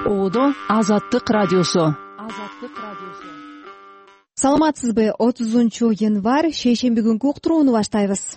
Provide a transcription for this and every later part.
Оодо Азаттык радиосу. Саламатсызбы? 30 январь шейшемби күнкү уктурууну баштайбыз.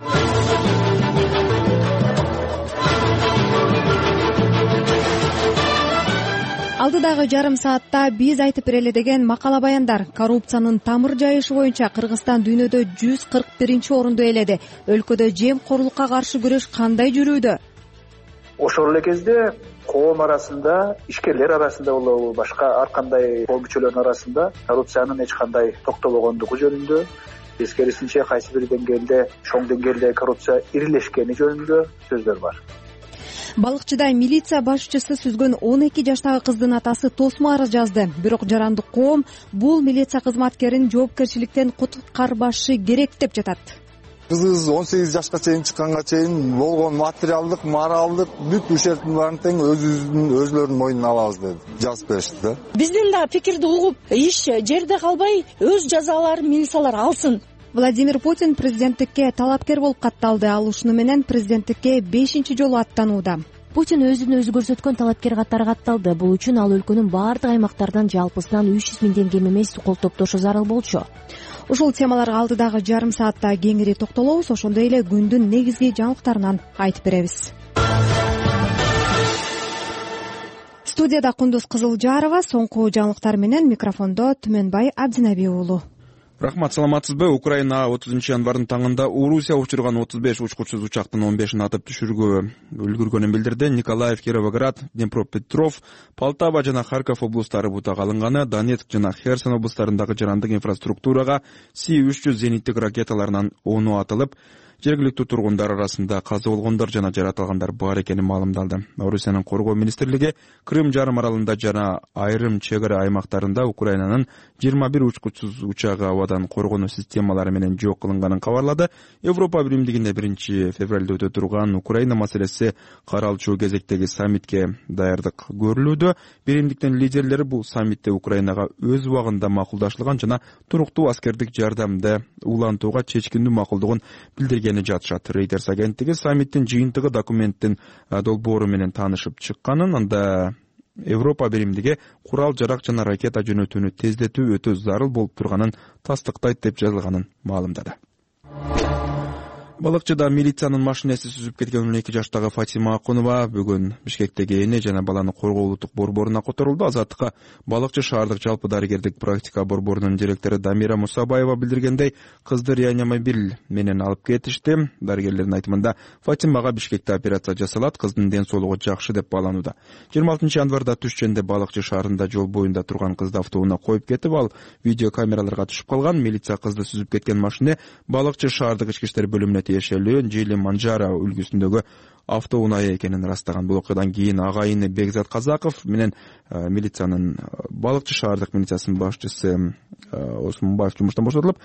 Алдыдагы жарым саатта биз айтып берели деген макала баяндар. Коррупциянын тамыр жайышы боюнча Кыргызстан дүйнөдө 141-орунду ээледи. Өлкөдө жемкорлукка каршы күрөш кандай жүрүүдө? Ошол эле кезде коом арасында, ишкерлер арасында болобу, башка ар кандай коом мүчөлөрүнүн арасында коррупциянын эч кандай токтобогондугу жөнүндө, тескерисинче кайсы бир деңгээлде, чоң деңгээлде коррупция ирилешкени жөнүндө сөздөр бар. Балыкчыда милиция башчысы сүзгөн 12 жаштагы кыздын атасы тосмо арыз жазды. Бирок жарандык коом бул милиция кызматкерин жоопкерчиликтен куткарбашы керек деп жатат. Кызыбыз 18 жашка чейин чыкканга чейин болгон материалдык, моралдык бүт ушербин баарын тең өзүлөрүнүн мойнуна алабыз деп жазып беришти да. Биздин да пикирди угуп, иш жерде калбай, өз жазаларын милициялар алсын. Владимир Путин президенттикке талапкер болуп катталды. Ал ушуну менен президенттикке 5-чи жолу аттанууда. Путин өзүн өзү көрсөткөн талапкер катары катталды. Бул үчүн ал өлкөнүн баардык аймактарынан жалпысынан 300 миңден кем эмес кол топтошу зарыл болчу. Ушул темаларга алдыдагы жарым саатта кеңири токтолобуз. Ошондой эле күндүн негизги жаңылыктарынан айтып беребиз. Студияда Кундуз Кызылжарова, соңку жаңылыктар менен микрофондо Түмөнбай Абдинаби уулу. Рахмат, саламатсызбы? Украина 30 январнын таңында Орусия учурган 35 учкучсуз учактын 15-ин атып түшүрүүгө үлгүргөнүн билдирди. Николаев, Кировоград, Днепропетровск, Полтава жана Харьков облустары бутага алынганы, Донецк жана Херсон облустарындагы жарандык инфраструктурага Си-300 зениттик ракеталарынан 10 атылып, жергиликтүү тургундар арасында каза болгондор жана жаратылгандар бар экени маалымдалды. Орусиянын коргоо министрлиги Крым жарым аралында жана айрым чек ара аймактарында Украинанын 21 учкучсуз учагы абадан коргонуу системалары менен жок кылынганын кабарлады. Европа Биримдигинде 1-февралда өтө турган Украина маселеси каралчу кезектеги саммитке даярдык көрүлүүдө. Биримдиктин лидерлери бул саммитте Украинага өз убагында макулдашылган жана туруктуу аскердик жардамды улантууга чечкиндүү макулдугун билдирген жатышат. Reuters агенттиги саммиттин жыйынтыгы документтин долбоору менен таанышып чыкканын, анда Европа Биримдиги курал жарак жана ракета жөнөтүүнү тездетүү өтө зарыл болуп турганын тастыктайт деп жазылганын маалымдады. Балыкчыда милициянын машинеси сүзүп кеткен 12 жаштагы Фатима Акунова бүгүн Бишкектеги эне жана баланы коргоо улуттук борборуна которулду. Азаттыкка Балыкчы шаардык жалпы дарыгердик практика борборунун директору Дамира Мусабаева билдиргендей, кызды реанимобиль менен алып кетишти. Дарыгерлердин айтымында Фатимага Бишкекте операция жасалат, кыздын ден соолугу жакшы деп бааланууда. 26 январда түшчөндө Балыкчы шаарында жол боюнда турган кызды автоунаа коюп кетип, ал видео камераларга түшүп калган. Милиция кызды сүзүп кеткен машина Балыкчы шаардык ички иштер бөлүмүнө тиешелүү Жили Манжара үлгүсүндөгү автоунаа экенин ырастаган. Бул окуядан кийин агайыны Бекзат Казаков менен милициянын Балыкчы шаардык милициясынын башчысы Осмонбаев жумуштан бошотулуп,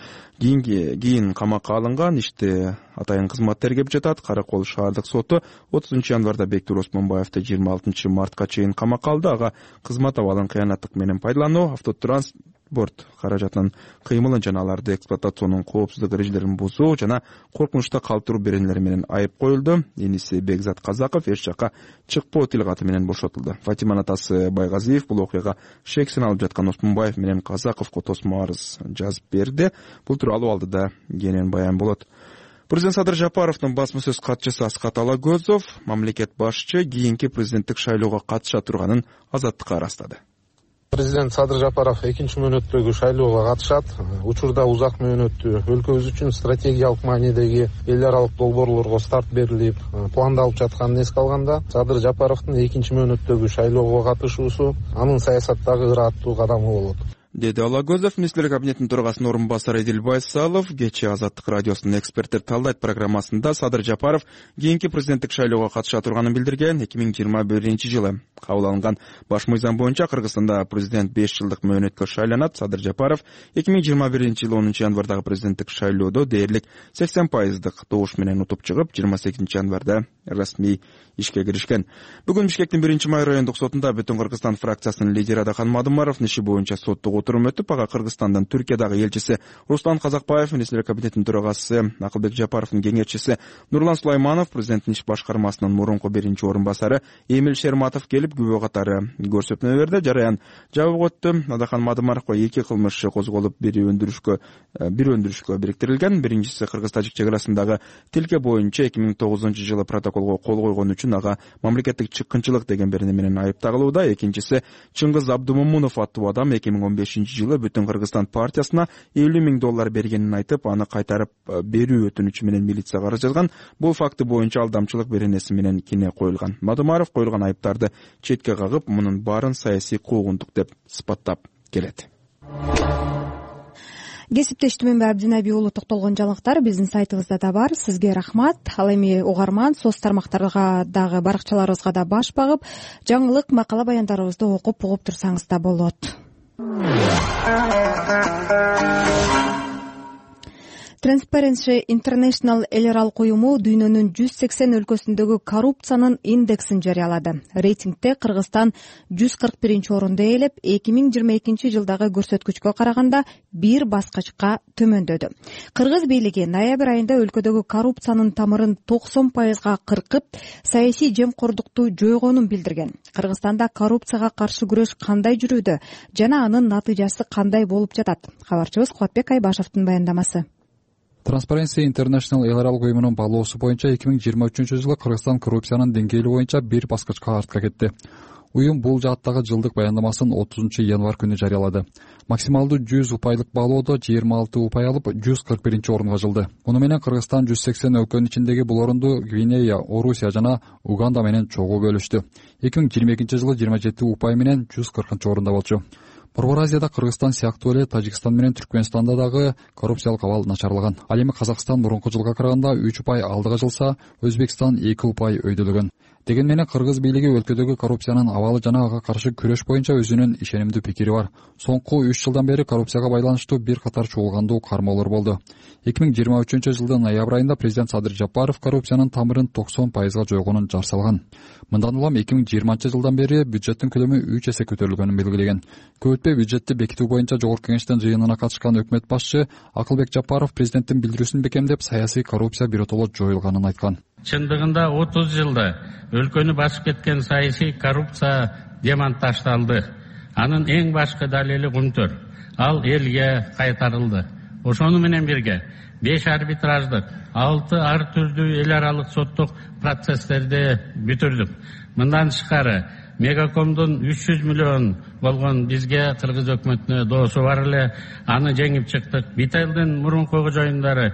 кийин камакка алынган. Ишти атайын кызмат тергеп жатат. Каракол шаардык соту 30 январда Бектур Осмонбаевди 26 мартка чейин камакка алды. Ага кызмат абалын кыянаттык менен пайдалануу, автотранспорт каражатынын кыймылын жана аларды эксплуатационун коопсуздук эрежелерин бузуу жана коркунучта калтыруу беренелери менен айып коюлду. Эниси Бекзат Казаков эч жакка чыкпоо тилгаты менен бошотулду. Фатиманын атасы Байгазиев бул окуяга шексин алып жаткан Осмонбаев менен Казаковго тосмо арыз жазып берди. Бул тууралуу алдыда кенен баян болот. Президент Садыр Жапаровдун басма сөз катчысы Аскат Алагөзов мамлекет башчы кийинки президенттик шайлоого катыша турганын Азаттыкка ырастады. Президент Садыр Жапаров 2-мөөнөттөгү шайлоого катышат. Учурда узак мөөнөттүү өлкөбүз үчүн стратегиялык маанидеги эл аралык долбоорлорго старт берилип, пландалып жатканын эске алганда, Садыр Жапаровдун 2-мөөнөттөгү шайлоого катышуусу анын саясаттагы ыраттуу кадамы болот, деди Алагөзов. Министрлер кабинетинин төрагасынын орун басары Эдил Байсалов кечээ Азаттык радиосунун эксперттер талдайт программасында Садыр Жапаров кийинки президенттик шайлоого катыша турганын билдирген. 2021-жылы кабыл алынган баш мыйзам боюнча Кыргызстанда президент 5 жылдык мөөнөткө шайланат. Садыр Жапаров 2021-жылы 10 январдагы президенттик шайлоодо дээрлик 80% добуш менен утуп чыгып, 28 январда расмий ишке киришкен. Бүгүн Бишкектин 1-май райондук сотунда Бүтүн Кыргызстан фракциясынын лидери Адахан Мадымаров иши боюнча соттук отурум өтүп, ага Кыргызстандын Түркиядагы элчиси Руслан Казакбаев, министрлер кабинетинин төрагасы Акылбек Жапаровдун кеңешчиси Нурлан Сулайманов, президенттин иш башкармасынын мурунку биринчи орун басары Эмил Шерматов келип күбө катары көрсөтмө берди. Жараян жабык өттү. Адахан Мадымаровго 2 кылмыш козголуп, бири өндүрүшкө бириктирилген. Биринчиси Кыргыз-Тажик чек арасындагы тилке боюнча 2009-жылы протоколго кол койгон үчүн ага мамлекеттик чыккынчылык деген берене менен айыпталууда. Экинчиси Чыңгыз Абдумомунов аттуу адам 2015-жылы Бүтүн Кыргызстан партиясына $50,000 бергенин айтып, аны кайтарып берүү өтүнүчү менен милицияга арыз жазган. Бул факты боюнча алдамчылык беренеси менен кине коюлган. Мадымаров коюлган айыптарды четке кагып, мунун баарын саясий куугунтук деп сыпаттап келет. Кесиптештимин Абдинаби уулу токтолгон жаңылыктар биздин сайтыбызда да бар. Сизге рахмат. Ал эми угарман соц тармактарга дагы баракчаларыбызга да баш багып, жаңылык макала баяндарыбызды окуп угуп турсаңыз да болот. Transparency International эл аралык уюму дүйнөнүн 180 өлкөсүндөгү коррупциянын индексин жарыялады. Рейтингде Кыргызстан 141 орунду ээлеп, 2022 жылдагы көрсөткүчкө караганда бир баскычка төмөндөдү. Кыргыз бийлиги ноябрь айында өлкөдөгү коррупциянын тамырын 90%га кыркып, саясий жемкордукту жойгонун билдирген. Кыргызстанда коррупцияга каршы күрөш кандай жүрүүдө жана анын натыйжасы кандай болуп жатат? Кабарчыбыз Кубатбек Айбашевдин баяндамасы. Transparency International эл аралык уюмунун баалоосу боюнча 2023-жылы Кыргызстан коррупциянын деңгээли боюнча бир баскычка артка кетти. Уюм бул жааттагы жылдык баяндамасын 30-январь күнү жарыялады. Максималдуу 100 упайлык баалоодо 26 упай алып 141 орунга жылды. Муну менен Кыргызстан 180 өлкөнүн ичиндеги бул орунду Гвинея, Орусия жана Уганда менен чогуу бөлүштү. 2022-жылы 27 упай менен 140-орунда болчу. Борбор Азияда Кыргызстан сыяктуу эле Тажикстан менен Түркмөнстанда дагы коррупциялык абал начарлаган. Ал эми Казакстан мурунку жылга караганда 3 упай алдыга жылса, Өзбекстан 2 упай өйдөлөгөн. Деген менен Кыргыз бийлиги өлкөдөгү коррупциянын абалы жана ага каршы күрөш боюнча өзүнүн ишенимдүү пикири бар. Соңку 3 жылдан бери коррупцияга байланыштуу бир катар чуулгандуу кармоолор болду. 2023-жылдын ноябрь айында президент Садыр Жапаров коррупциянын тамырын 90%га жойгонун жар салган. Мындан улам 2020-жылдан бери бюджеттин көлөмү 3 эсе көтөрүлгөнүн белгилеген. Көп өтпөй бюджетти бекитүү боюнча жогорку кеңештин жыйынына катышкан өкмөт башчы Акылбек Жапаров президенттин билдирүүсүн бекемдеп, саясий коррупция биротоло жоюлганын айткан. Чындыгында 30 жылда өлкөнү басып кеткен саясий коррупция демонтаждалды. Анын эң башкы далили Кумтөр. Ал элге кайтарылды. Ошону менен бирге 5 арбитраждык, 6 ар түрдүү эл аралык соттук процесстерди бүтүрдүк. Мындан тышкары Мегакомдун 300 миллион болгон бизге кыргыз өкмөтүнө доосу бар эле, аны жеңип чыктык. Битайлдын мурунку жойундары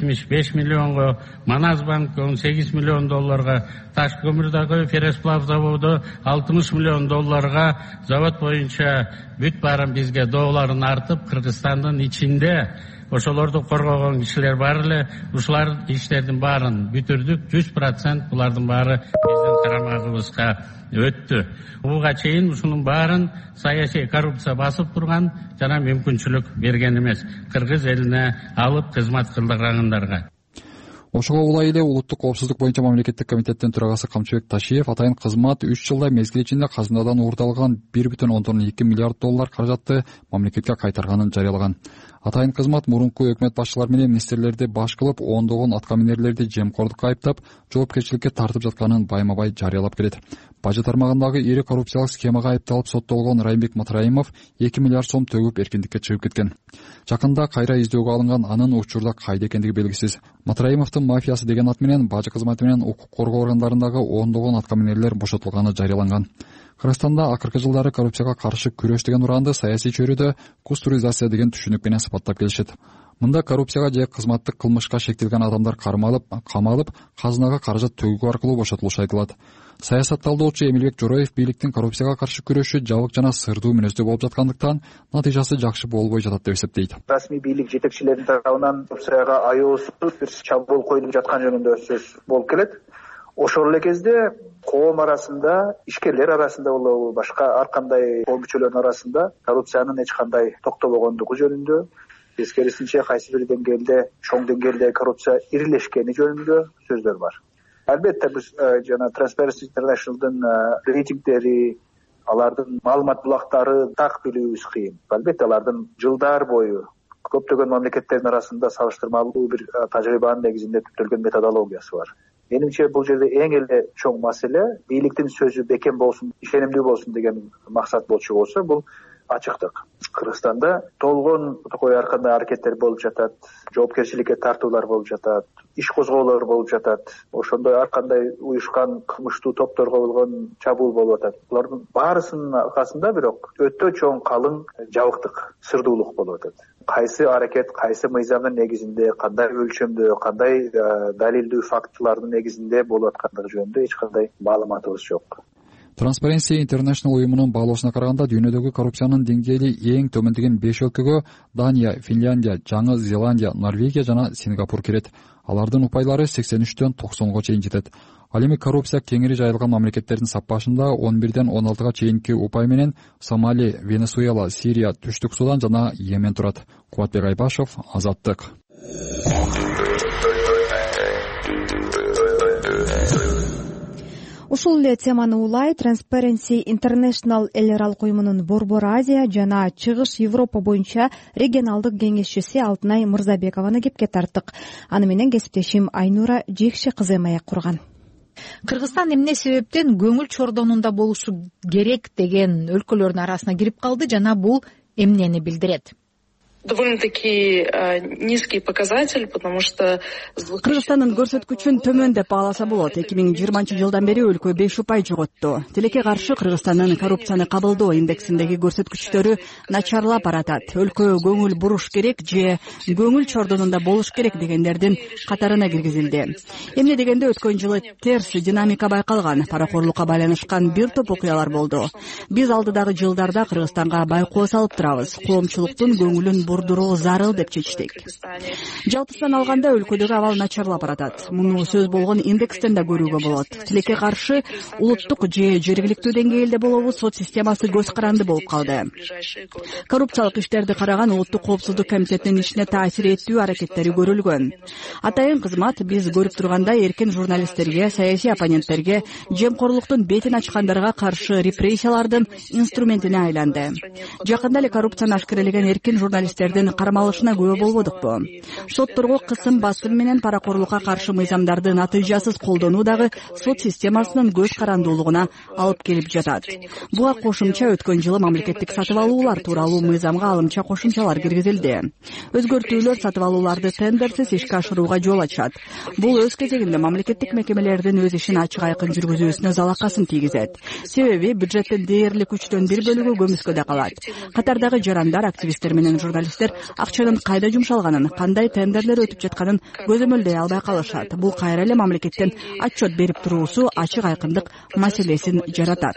75 миллионго, Маназбанк 18 миллион долларга, Таш көмүрдөгү Фересплав заводу 60 миллион долларга, завод боюнча бүт баарын бизге дооларын артып, Кыргызстандын ичинде ошолорду коргогон кишилер бар эле. Ушулар иштердин баарын бүтүрдүк. 100% булардын баары биздин карамагыбызга өттү. Буга чейин ушунун баарын саясий коррупция басып турган жана мүмкүнчүлүк берген эмес. Кыргыз элине алып кызмат кылдыргандарга. Ошого улай эле улуттук коопсуздук боюнча мамлекеттик комитеттин төрагасы Камчыбек Ташиев атайын кызмат 3 жылда мезгил ичинде казынадан уурдалган 1,2 миллиард доллар каражатты мамлекетке кайтарганын жарыялаган. Атайын кызмат мурунку өкмөт башчылары менен министрлерди баш кылып, ондогон аткаминерлерди жемкордукка айыптап, жоопкерчиликке тартып жатканын байма-бай жарыялап келет. Бажы тармагындагы ири коррупциялык схемага айыпталып соттолгон Райымбек Матраимов 2 миллиард сом төгүп эркиндикке чыгып кеткен. Жакында кайра издөөгө алынган, анын учурда кайда экендиги белгисиз. Матраимовдун мафиясы деген ат менен бажы кызматы менен укук коргоо органдарындагы ондогон аткаминерлер бошотулганы жарыяланган. Кыргызстанда акыркы жылдары коррупцияга каршы күрөш деген ураанды саясий чөйрөдө кустуризация деген түшүнүк менен сыпаттап келишет. Мында коррупцияга же кызматтык кылмышка шектелген адамдар камалып, казынага каражат төгүү аркылуу бошотулушу айтылат. Саясатталдоочу Эмилбек Жороев бийликтин коррупцияга каршы күрөшү жабык жана сырдуу мүнөздө болуп жаткандыктан натыйжасы жакшы болбой жатат деп эсептейт. Расмий бийлик жетекчилеринин тарабынан коррупцияга аяосуз бир чабуул коюлуп жаткан жөнүндө сөз болуп келет. Ошол эле кезде коом арасында, ишкерлер арасында болобу, башка ар кандай коом мүчөлөрүнүн арасында коррупциянын эч кандай токтобогондугу жөнүндө, тескерисинче кайсы бир деңгээлде, чоң деңгээлде коррупция ирилешкени жөнүндө сөздөр бар. Албетте биз жана Transparency International'дын рейтингдери, алардын маалымат булактары так билүүбүз кыйын. Албетте алардын жылдар бою көптөгөн мамлекеттердин арасында салыштырмалуу бир тажрыйбанын негизинде түптөлгөн методологиясы бар. Менимче бул жерде эң эле чоң маселе бийликтин сөзү бекем болсун, ишенимдүү болсун деген максат болчу болсо, бул ачыктык. Кыргызстанда толгон ар кандай аракеттер болуп жатат, жоопкерчиликке тартуулар болуп жатат, иш козголоор болуп жатат. Ошондой ар кандай уюшкан кылмыштуу топторго болгон чабуул болуп атат. Булардын баарысынын аркасында бирок өтө чоң калың жабыктык, сырдуулук болуп атат. Кайсы аракет, кайсы мыйзамдын негизинде, кандай өлчөмдө, кандай далилдүү фактылардын негизинде болуп аткандыгы жөнүндө эч кандай маалыматыбыз жок. Transparency International уюмунун баалоосуна караганда дүйнөдөгү коррупциянын деңгээли эң төмөн деген 5 өлкөгө Дания, Финляндия, Жаңы Зеландия, Норвегия жана Сингапур кирет. Алардын упайлары 83дөн 90га чейин жетет. Ал эми коррупция кеңири жайылган мамлекеттердин саппашында 11ден 16га чейинки упай менен Сомали, Венесуэла, Сирия, Түштүк Судан жана Йемен турат. Кубатбек Айбашев, Азаттык. Ушул эле теманы улай Transparency International эл аралык уюмунун Борбор Азия жана Чыгыш Европа боюнча регионалдык кеңешчиси Алтынай Мырзабекованы кепке тарттык. Аны менен кесиптешим Айнура Жекше кызы маек курган. Кыргызстан эмне себептен көңүл чордонунда болушу керек деген өлкөлөрдүн арасына кирип калды жана бул эмнени билдирет? Довольно-таки низкий показатель, потому что Кыргызстандын көрсөткүчүн төмөн деп бааласа болот. 2020-жылдан бери өлкө 5 упай жоготту. Тилекке каршы Кыргызстандын коррупцияны кабылдоо индексиндеги көрсөткүчтөрү начарлап баратат. Өлкө көңүл буруш керек же көңүл чордонунда болуш керек дегендердин катарына киргизилди. Эмне дегенде өткөн жылы терс динамика байкалган, паракорлукка байланышкан бир топ окуялар болду. Биз алдыдагы жылдарда Кыргызстанга байкоо салып турабыз. Коомчулуктун көңүлүн бурдуруу зарыл деп чечтик. Жалпысынан алганда өлкөдөгү абал начарлап баратат. Муну сөз болгон индекстен да көрүүгө болот. Тилекке каршы улуттук же жергиликтүү деңгээлде болобу сот системасы көз каранды болуп калды. Коррупциялык иштерди караган улуттук коопсуздук комитетинин ишине таасир этүү аракеттери көрүлгөн. Атайын кызмат биз көрүп тургандай эркин журналисттерге, саясий оппоненттерге, жемкорлуктун бетин ачкандарга каршы репрессиялардын инструментине айланды. Жакында эле коррупцияны ашкерелеген эркин журналисттердин кармалышына күбө болбодукпу? Сотторго кысым басым менен паракорлукка каршы мыйзамдарды натыйжасыз колдонуу дагы сот системасынын көз карандуулугуна алып келип жатат. Буга кошумча өткөн жылы мамлекеттик сатып алуулар тууралуу мыйзамга алымча кошумчалар киргизилди. Өзгөртүүлөр сатып алууларды тендерсиз ишке ашырууга жол ачат. Бул өз кезегинде мамлекеттик мекемелердин өз ишин ачык айкын жүргүзүүсүнө залакасын тийгизет. Себеби бюджеттин дээрлик 3дөн 1 бөлүгү көмүскөдө калат. Катардагы жарандар, активисттер менен журналисттер акчанын кайда жумшалганын, кандай тендерлер өтүп жатканын көзөмөлдөй албай калышат. Бул кайра эле мамлекеттин отчет берип туруусу ачык айкындык маселесин жаратат.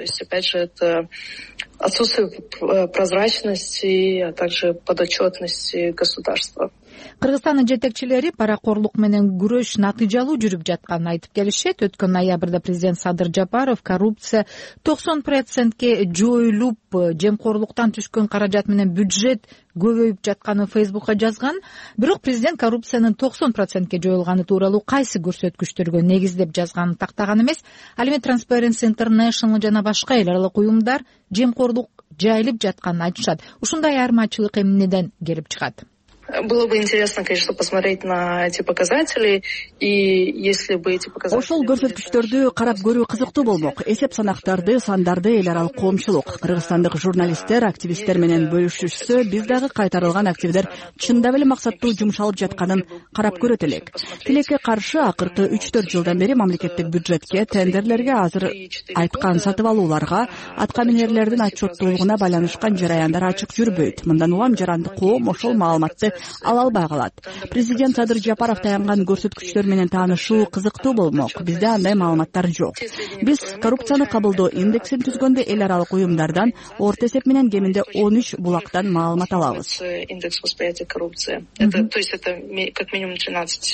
Отсутствие прозрачности, а также подотчетности государства. Кыргызстандын жетекчилери паракорлук менен күрөш натыйжалуу жүрүп жатканын айтып келишет. Өткөн ноябрда президент Садыр Жапаров коррупция 90%ке жоюлуп, жемкорлуктан түшкөн каражат менен бюджет көбөйүп жатканын Фейсбукка жазган. Бирок президент коррупциянын 90%ке жоюлганы тууралуу кайсы көрсөткүчтөргө негиздеп жазганын тактаган эмес. Ал эми Transparency International жана башка эл аралык уюмдар жемкорлук жайылып жатканын айтышат. Ушундай айырмачылык эмнеден келип чыгат? Было бы интересно, конечно, посмотреть на эти показатели, и если бы эти показатели... Ошол көрсөткүчтөрдү карап көрүү кызыктуу болмок. Эсеп санактарды, сандарды эл аралык коомчулук, кыргызстандык журналисттер, активисттер менен бөлүшүшсө, биз дагы кайтарылган активдер чындап эле максаттуу жумшалып жатканын карап көрөт элек. Тилекке каршы акыркы 3-4 жылдан бери мамлекеттик бюджетке, тендерлерге, азыр айткан сатып алууларга, аткаминерлердин отчеттуулугуна байланышкан жараяндар ачык жүрбөйт. Мындан улам жарандык коом ошол маалыматты ала албай калат. Президент Садыр Жапаров таянган көрсөткүчтөр менен таанышуу кызыктуу болмок. Бизде андай маалыматтар жок. Биз коррупцияны кабылдоо индексин түзгөндө эл аралык уюмдардан орто эсеп менен кеминде 13 булактан маалымат алабыз. Индекс восприятия коррупции. То есть это как минимум 13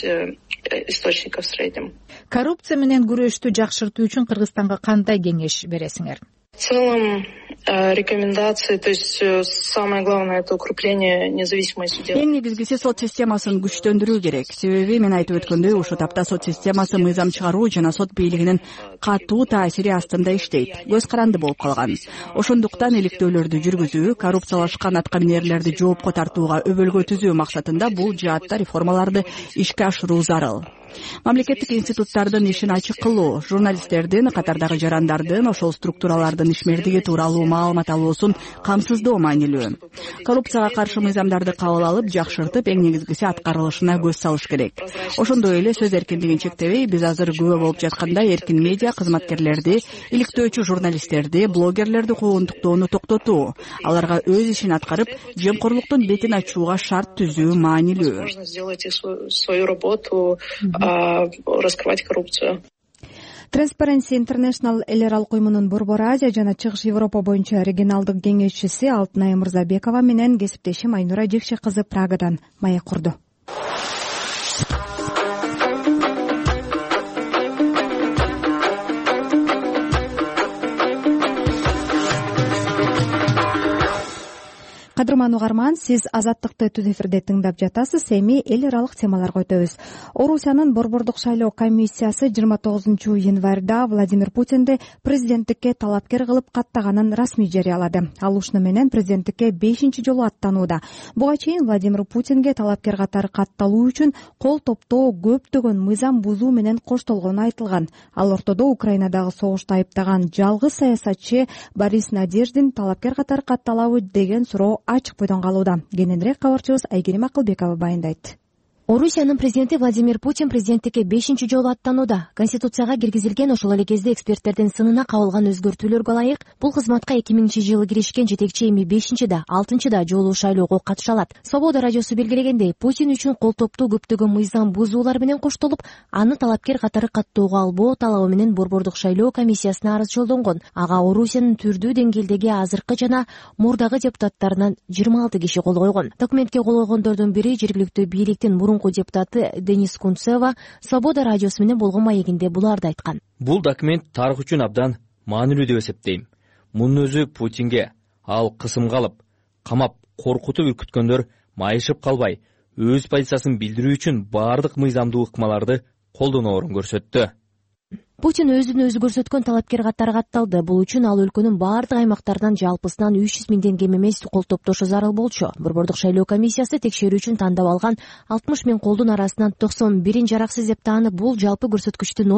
источников в среднем. Коррупция менен күрөштү жакшыртуу үчүн Кыргызстанга кандай кеңеш бересиңер? В целом рекомендации, то есть самое главное — это укрепление независимой судебной. Эң негизгиси сот системасын күчтөндүрүү керек. Себеби мен айтып өткөндөй, ушул тапта сот системасы мыйзам чыгаруу жана сот бийлигинин катуу таасири астында иштейт. Көз каранды болуп калган. Ошондуктан иликтөөлөрдү жүргүзүү, коррупциялашкан аткаминерлерди жоопко тартууга өбөлгө түзүү максатында бул жаатта реформаларды ишке ашыруу зарыл. Мамлекеттик институттардын ишин ачык кылуу, журналисттердин, катардагы жарандардын, ошол структуралардын ишмердиги тууралуу маалымат алуусун камсыздоо маанилүү. Коррупцияга каршы мыйзамдарды кабыл алып, жакшыртып, эң негизгиси аткарылышына көз салыш керек. Ошондой эле сөз эркиндигин чектебей, биз азыр күбө болуп жаткандай эркин медиа кызматкерлерди, иликтөөчү журналисттерди, блогерлерди куугунтуктоону токтотуу, аларга өз ишин аткарып, жемкорлуктун бетин ачууга шарт түзүү маанилүү. Раскрывать коррупцию. Transparency International эл аралык уюмунун Борбор Азия жана Чыгыш Европа боюнча регионалдык кеңешчиси Алтынай Мырзабекова менен кесиптешим Айнура Жекше кызы Прагадан маек курду. Кадырман угарман, сиз Азаттыкты түз эфирде тыңдап жатасыз. Эми эл аралык темаларга өтөбүз. Орусиянын Борбордук шайлоо комиссиясы 29 январда Владимир Путинди президенттикке талапкер кылып каттаганын расмий жарыялады. Ал ушуну менен президенттикке 5-чи жолу аттанууда. Буга чейин Владимир Путинге талапкер катары катталуу үчүн кол топтоо көптөгөн мыйзам бузуу менен коштолгону айтылган. Ал ортодо Украинадагы согушта айыптаган жалгыз саясатчы Борис Надеждин талапкер катары катталабы деген суроо ачык бойдон калууда. Кененирээк кабарчыбыз Айгерим Акылбекова баяндайт. Орусиянын президенти Владимир Путин президенттикке 5-чи жолу аттанууда. Конституцияга киргизилген ошол эле кезде эксперттердин сынына кабылган өзгөртүүлөргө ылайык бул кызматка 2000-жылы киришкен жетекчи эми 5-да, 6-да жолу шайлоого катыша алат. Свобода радиосу белгилегендей, Путин үчүн кол топтуу көптөгөн мыйзам бузуулар менен коштолуп, аны талапкер катары каттоого албоо талабы менен Борбордук шайлоо комиссиясына арыз жолдонгон. Ага Орусиянын түрдүү деңгээлдеги азыркы жана мурдагы депутаттарынан 26 киши кол койгон. Документке кол койгондордун бири жергиликтүү бийликтин депутаты Денис Кунцева Свобода радиосу менен болгон маегинде буларды айткан. Бул документ тарых үчүн абдан маанилүү деп эсептейм. Мунун өзү Путинге ал кысымга алып, камап, коркутуп үркүткөндөр майышып калбай, өз позициясын билдирүү үчүн баардык мыйзамдуу ыкмаларды колдоноорун көрсөттү. Путин өзүн өзү көрсөткөн талапкер катары катталды. Бул үчүн ал өлкөнүн баардык аймактарынан жалпысынан 300 миңден кем эмес кол топтошу зарыл болчу. Борбордук шайлоо комиссиясы текшерүү үчүн тандап алган 60 миң колдун арасынан 91-ин жараксыз деп таанып, бул жалпы көрсөткүчтүн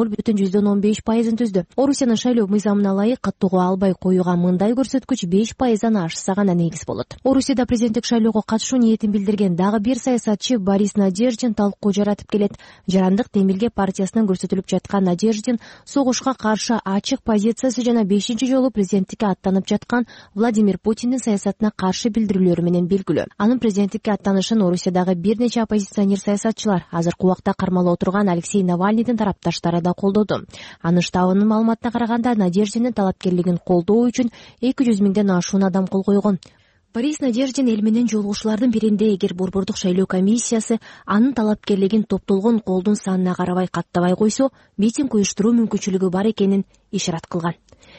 0,15%-ын түздү. Орусиянын шайлоо мыйзамына ылайык каттоого албай коюуга мындай көрсөткүч 5%-дан ашса гана негиз болот. Орусияда президенттик шайлоого катышуу ниетин билдирген дагы бир саясатчы Борис Надеждин талкуу жаратып келет. Жарандык Демилге партиясынан көрсөтүлүп жаткан Надеждин согушка каршы ачык позициясы жана 5-чи жолу президенттикке аттанып жаткан Владимир Путиндин саясатына каршы билдирүүлөрү менен белгилүү. Анын президенттикке аттанышын Орусиядагы бир нече оппозиционер саясатчылар, азыркы убакта кармалып отурган Алексей Навальныйдын тарапташтары да колдоду. Анын штабынын маалыматына караганда, Надеждинин талапкерлигин колдоо үчүн 200 миңден ашуун адам кол койгон. Борис Надеждин эл менен жолугушуулардын биринде эгер Борбордук шайлоо комиссиясы анын талапкерлигин топтолгон колдун санына карабай каттабай койсо, митинг уюштуруу мүмкүнчүлүгү бар экенин ишарат кылган.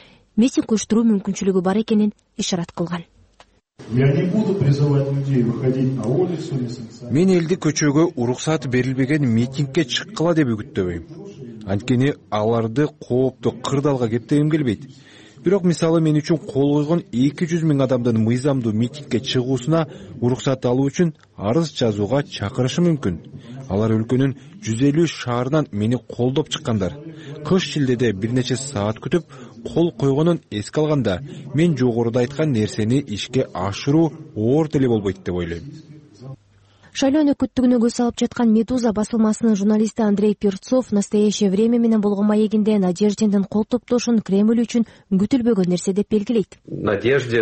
Мен элди көчөгө уруксат берилбеген митингге чыккыла деп үгүттөбөйм. Анткени аларды коопту кырдаалга кептегим келбейт. Бирок мисалы мен үчүн кол койгон 200 миң адамдын мыйзамдуу митингге чыгуусуна уруксат алуу үчүн арыз жазууга чакырышы мүмкүн. Алар өлкөнүн 150 шаарынан мени колдоп чыккандар. Кыш шилдеде бир нече саат күтүп кол койгонун эске алганда, мен жогоруда айткан нерсени ишке ашыруу оор деле болбойт деп ойлойм. Шайлоо өнөкөттүгүнө көз салып жаткан «Медуза» басылмасынын журналисти Андрей Перцов «Настоящее время» менен болгон маегинде Надеждиндин кол топтошун Кремль үчүн күтүлбөгөн нерсе деп белгилейт. Надеждин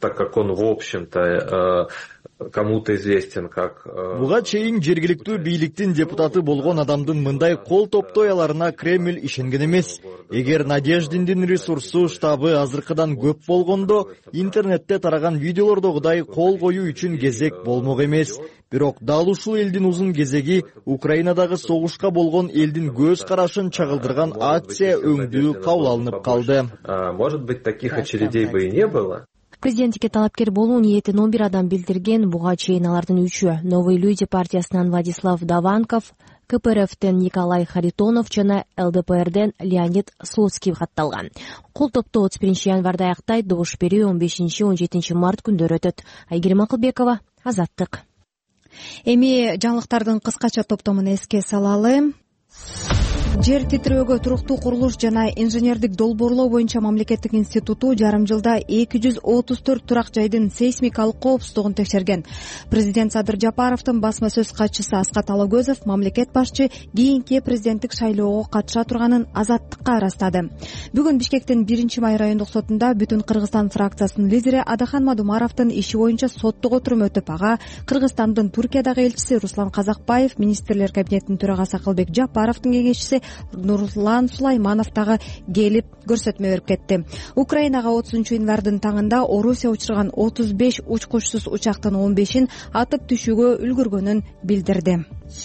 так как он, в общем-то, кому-то известен как... Буга чейин жергиликтүү бийликтин депутаты болгон адамдын мындай кол топтояларына Кремль ишенген эмес. Эгер Надеждиндин ресурсу, штабы азыркыдан көп болгондо, интернетте тараган видеолордогудай кол коюу үчүн кезек болмок эмес. Бирок дал ушул элдин узун кезеги Украинадагы согушка болгон элдин көз карашын чагылдырган акция өңдүү кабыл алынып калды. Может быть, таких очередей бы и не было. Президенттикке талапкер болуу ниетин 11 адам билдирген. Буга чейин алардын 3-өө Новые люди партиясынан Владислав Даванков, КПРФтен Николай Харитонов жана ЛДПРден Леонид Слуцкий катталган. Кол топтоо 31 январда аяктайт, добуш берүү 15-17 март күндөрү өтөт. Айгерим Акылбекова, Азаттык. Эми жаңылыктардын кыскача топтомун эске салалы. Жер титирөөгө туруктуу курулуш жана инженердик долбоорлоо боюнча мамлекеттик институту жарым жылда 234 турак жайдын сейсмикалык коопсуздугун текшерген. Президент Садыр Жапаровдун басма сөз катчысы Аскат Алагөзов мамлекет башчы кийинки президенттик шайлоого катыша турганын Азаттыкка ырастады. Бүгүн Бишкектин 1-май райондук сотунда Бүтүн Кыргызстан фракциясынын лидери Адахан Мадумаровдун иши боюнча соттук отурум өтүп, ага Кыргызстандын Туркиядагы элчиси Руслан Казакбаев, министрлер кабинетинин төрагасы Акылбек Жапаровдун кеңешчиси Нурлан Сулайманов дагы келип көрсөтмө берип кетти. Украинага 30-январдын таңында Орусия учурган 35 учкучсуз учактын 15-ин атып түшүүгө үлгүргөнүн билдирди.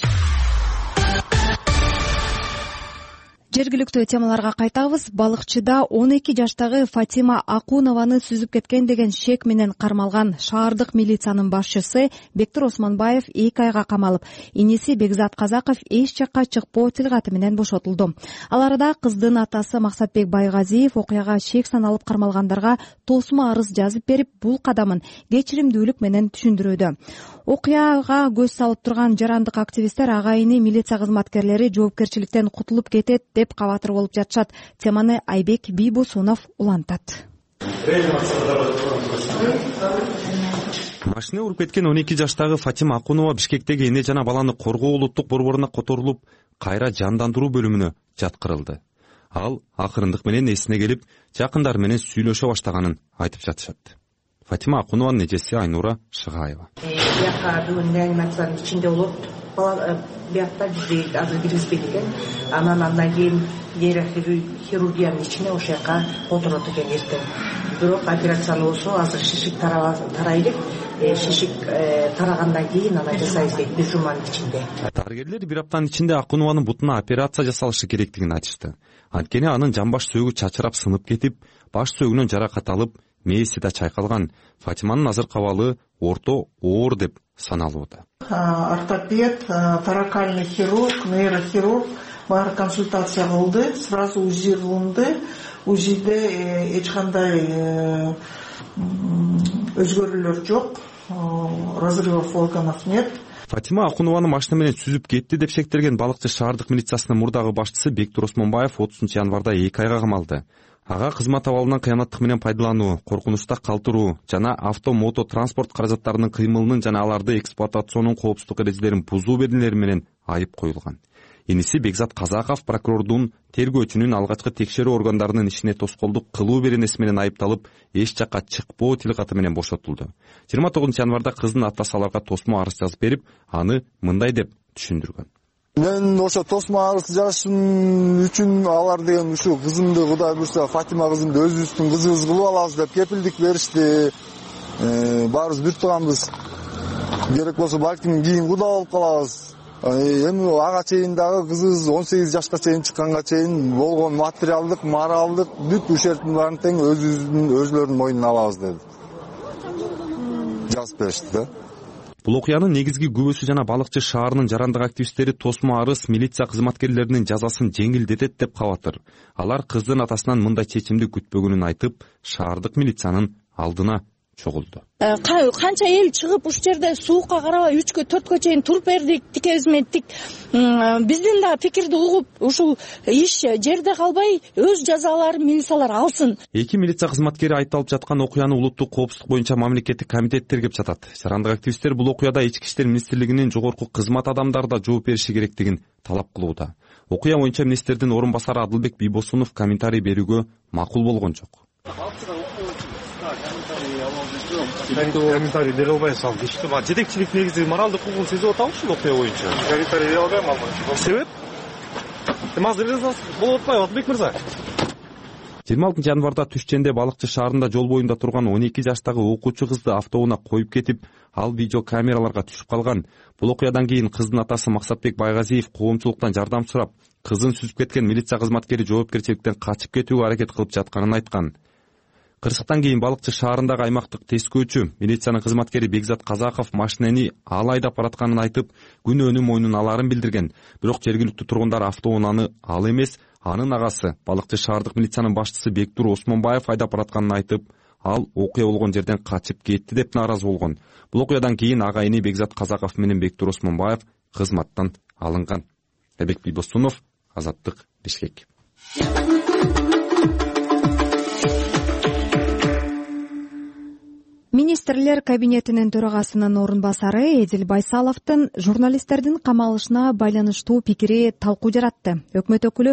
Жергиликтүү темаларга кайтабыз. Балыкчыда 12 жаштагы Фатима Акунованы сүзүп кеткен деген шек менен кармалган шаардык милициянын башчысы Бектур Осмонбаев 2 айга камалып, иниси Бекзат Казаков эч жакка чыкпоо тилгаты менен бошотулду. Аларда кыздын атасы Максатбек Байгазиев окуяга шек саналып кармалгандарга тосмо арыз жазып берип, бул кадамын кечиримдүүлүк менен түшүндүрүүдө. Окуяга көз салып турган жарандык активисттер агайыны милиция кызматкерлери жоопкерчиликтен кутулуп кетет деп кабатыр болуп жатышат. Теманы Айбек Бийбосунов улантат. Машина уруп кеткен 12 жаштагы Фатима Акунова Бишкектеги эне жана баланы коргоо улуттук борборуна которулуп, кайра жандандыруу бөлүмүнө жаткырылды. Ал акырындык менен эсине келип, жакындары менен сүйлөшө баштаганын айтып жатышат. Фатима Акунованын эжеси Айнура Шыгаева. Бияка бүгүн реанимациянын ичинде болот. Бала биякта бизди азыр киргизбейт экен. Андан кийин нейрохирургиянын ичине ошол жака отурот экен эртең. Бирок операцияны болсо азыр шишик тарай элек. Шишик тарагандан кийин аны жасайбыз дейт бир жуманын ичинде. Дарыгерлер бир аптанын ичинде Акунованын бутуна операция жасалышы керектигин айтышты. Анткени анын жамбаш сөөгү чачырап сынып кетип, баш сөөгүнөн жаракат алып, мээси да чайкалган. Фатиманын азыркы абалы орто оор деп саналууда. Ортопед, торакальный хирург, нейрохирург баары консультация кылды, сразу УЗИ кылынды. УЗИде эч кандай өзгөрүүлөр жок, разрывов органов нет. Фатима Акунованы машина менен сүзүп кетти деп шектелген балыкчы шаардык милициясынын мурдагы башчысы Бектур Осмонбаев 30-январда 2 айга камалды. Ага кызмат абалынан кыянаттык менен пайдалануу, коркунучта калтыруу жана авто-мото транспорт каражаттарынын кыймылынын жана аларды эксплуатационун коопсуздук эрежелерин бузуу беднелери менен айып коюлган. Иниси Бекзат Казаков прокурордун тергөөчүнүн алгачкы текшерүү органдарынын ишине тоскоолдук кылуу беренеси менен айыпталып, эч жакка чыкпоо тилгаты менен бошотулду. 29-январда кыздын атасы аларга тосмо арыз жазып берип, аны мындай деп түшүндүргөн. Мен ошо тосмо арыз жазышым үчүн алар деген ушу кызымды Кудай буйрса Фатима кызымды өзүбүздүн кызыбыз кылып алабыз деп кепилдик беришти. Баарыбыз бир тууганбыз. Керек болсо балким кийин куда болуп калабыз. Эми ага чейин дагы кызыбыз 18 жашка чейин чыкканга чейин болгон материалдык, моралдык бүт ушертин баарын тең өзүлөрүнүн мойнуна алабыз деди. Жазып беришти да. Бул окуянын негизги күбөсү жана балыкчы шаарынын жарандык активисттери тосмо арыз милиция кызматкерлеринин жазасын жеңилдетет деп кабатыр. Алар кыздын атасынан мындай чечимди күтпөгөнүн айтып, шаардык милициянын алдына чогулду. Канча эл чыгып ушул жерде суукка карабай 3-кө 4-кө чейин туруп бердик, тикезметтик. Биздин да пикирди угуп, ушул иш жерде калбай өз жазаларын милициялар алсын. Эки милиция кызматкери айтылып жаткан окуяны улуттук коопсуздук боюнча мамлекеттик комитет тергеп жатат. Жарандык активисттер бул окуяда Ички иштер министрлигинин жогорку кызмат адамдары да жооп бериши керектигин талап кылууда. Окуя боюнча министрдин орун басары Адылбек Бийбосунов комментарий берүүгө макул болгон жок. комментарий бере албай сал дешти. Жетекчилик негизи моралдык куугун сезип атабы ушул окуя боюнча? Комментарий бере албайм ал. Себеп? Азыр болуп атпайбы Атбек мырза? 26 январда Түшченде балыкчы шаарында жол боюнда турган 12 жаштагы окуучу кызды автоунаа коюп кетип, ал видео камераларга түшүп калган. Бул окуядан кийин кыздын атасы Максатбек Байгазиев коомчулуктан жардам сурап, кызын сүзүп кеткен милиция кызматкери жоопкерчиликтен качып кетүүгө аракет кылып жатканын айткан. Кырсыктан кийин балыкчы шаарындагы аймактык тескөөчү милициянын кызматкери Бекзат Казаков машинени ал айдап баратканын айтып, күнөөнүн мойнун аларын билдирген. Бирок жергиликтүү тургундар автоунааны ал эмес, анын агасы балыкчы шаардык милициянын башчысы Бектур Осмонбаев айдап баратканын айтып, ал окуя болгон жерден качып кетти деп нааразы болгон. Бул окуядан кийин агайыны Бекзат Казаков менен Бектур Осмонбаев кызматтан алынган. Эбек Бийбосунов, Азаттык, Бишкек. Министрлер кабинетинин төрагасынын орун басары Эдил Байсаловдун журналисттердин камалышына байланыштуу пикири талкуу жаратты. Өкмөт өкүлү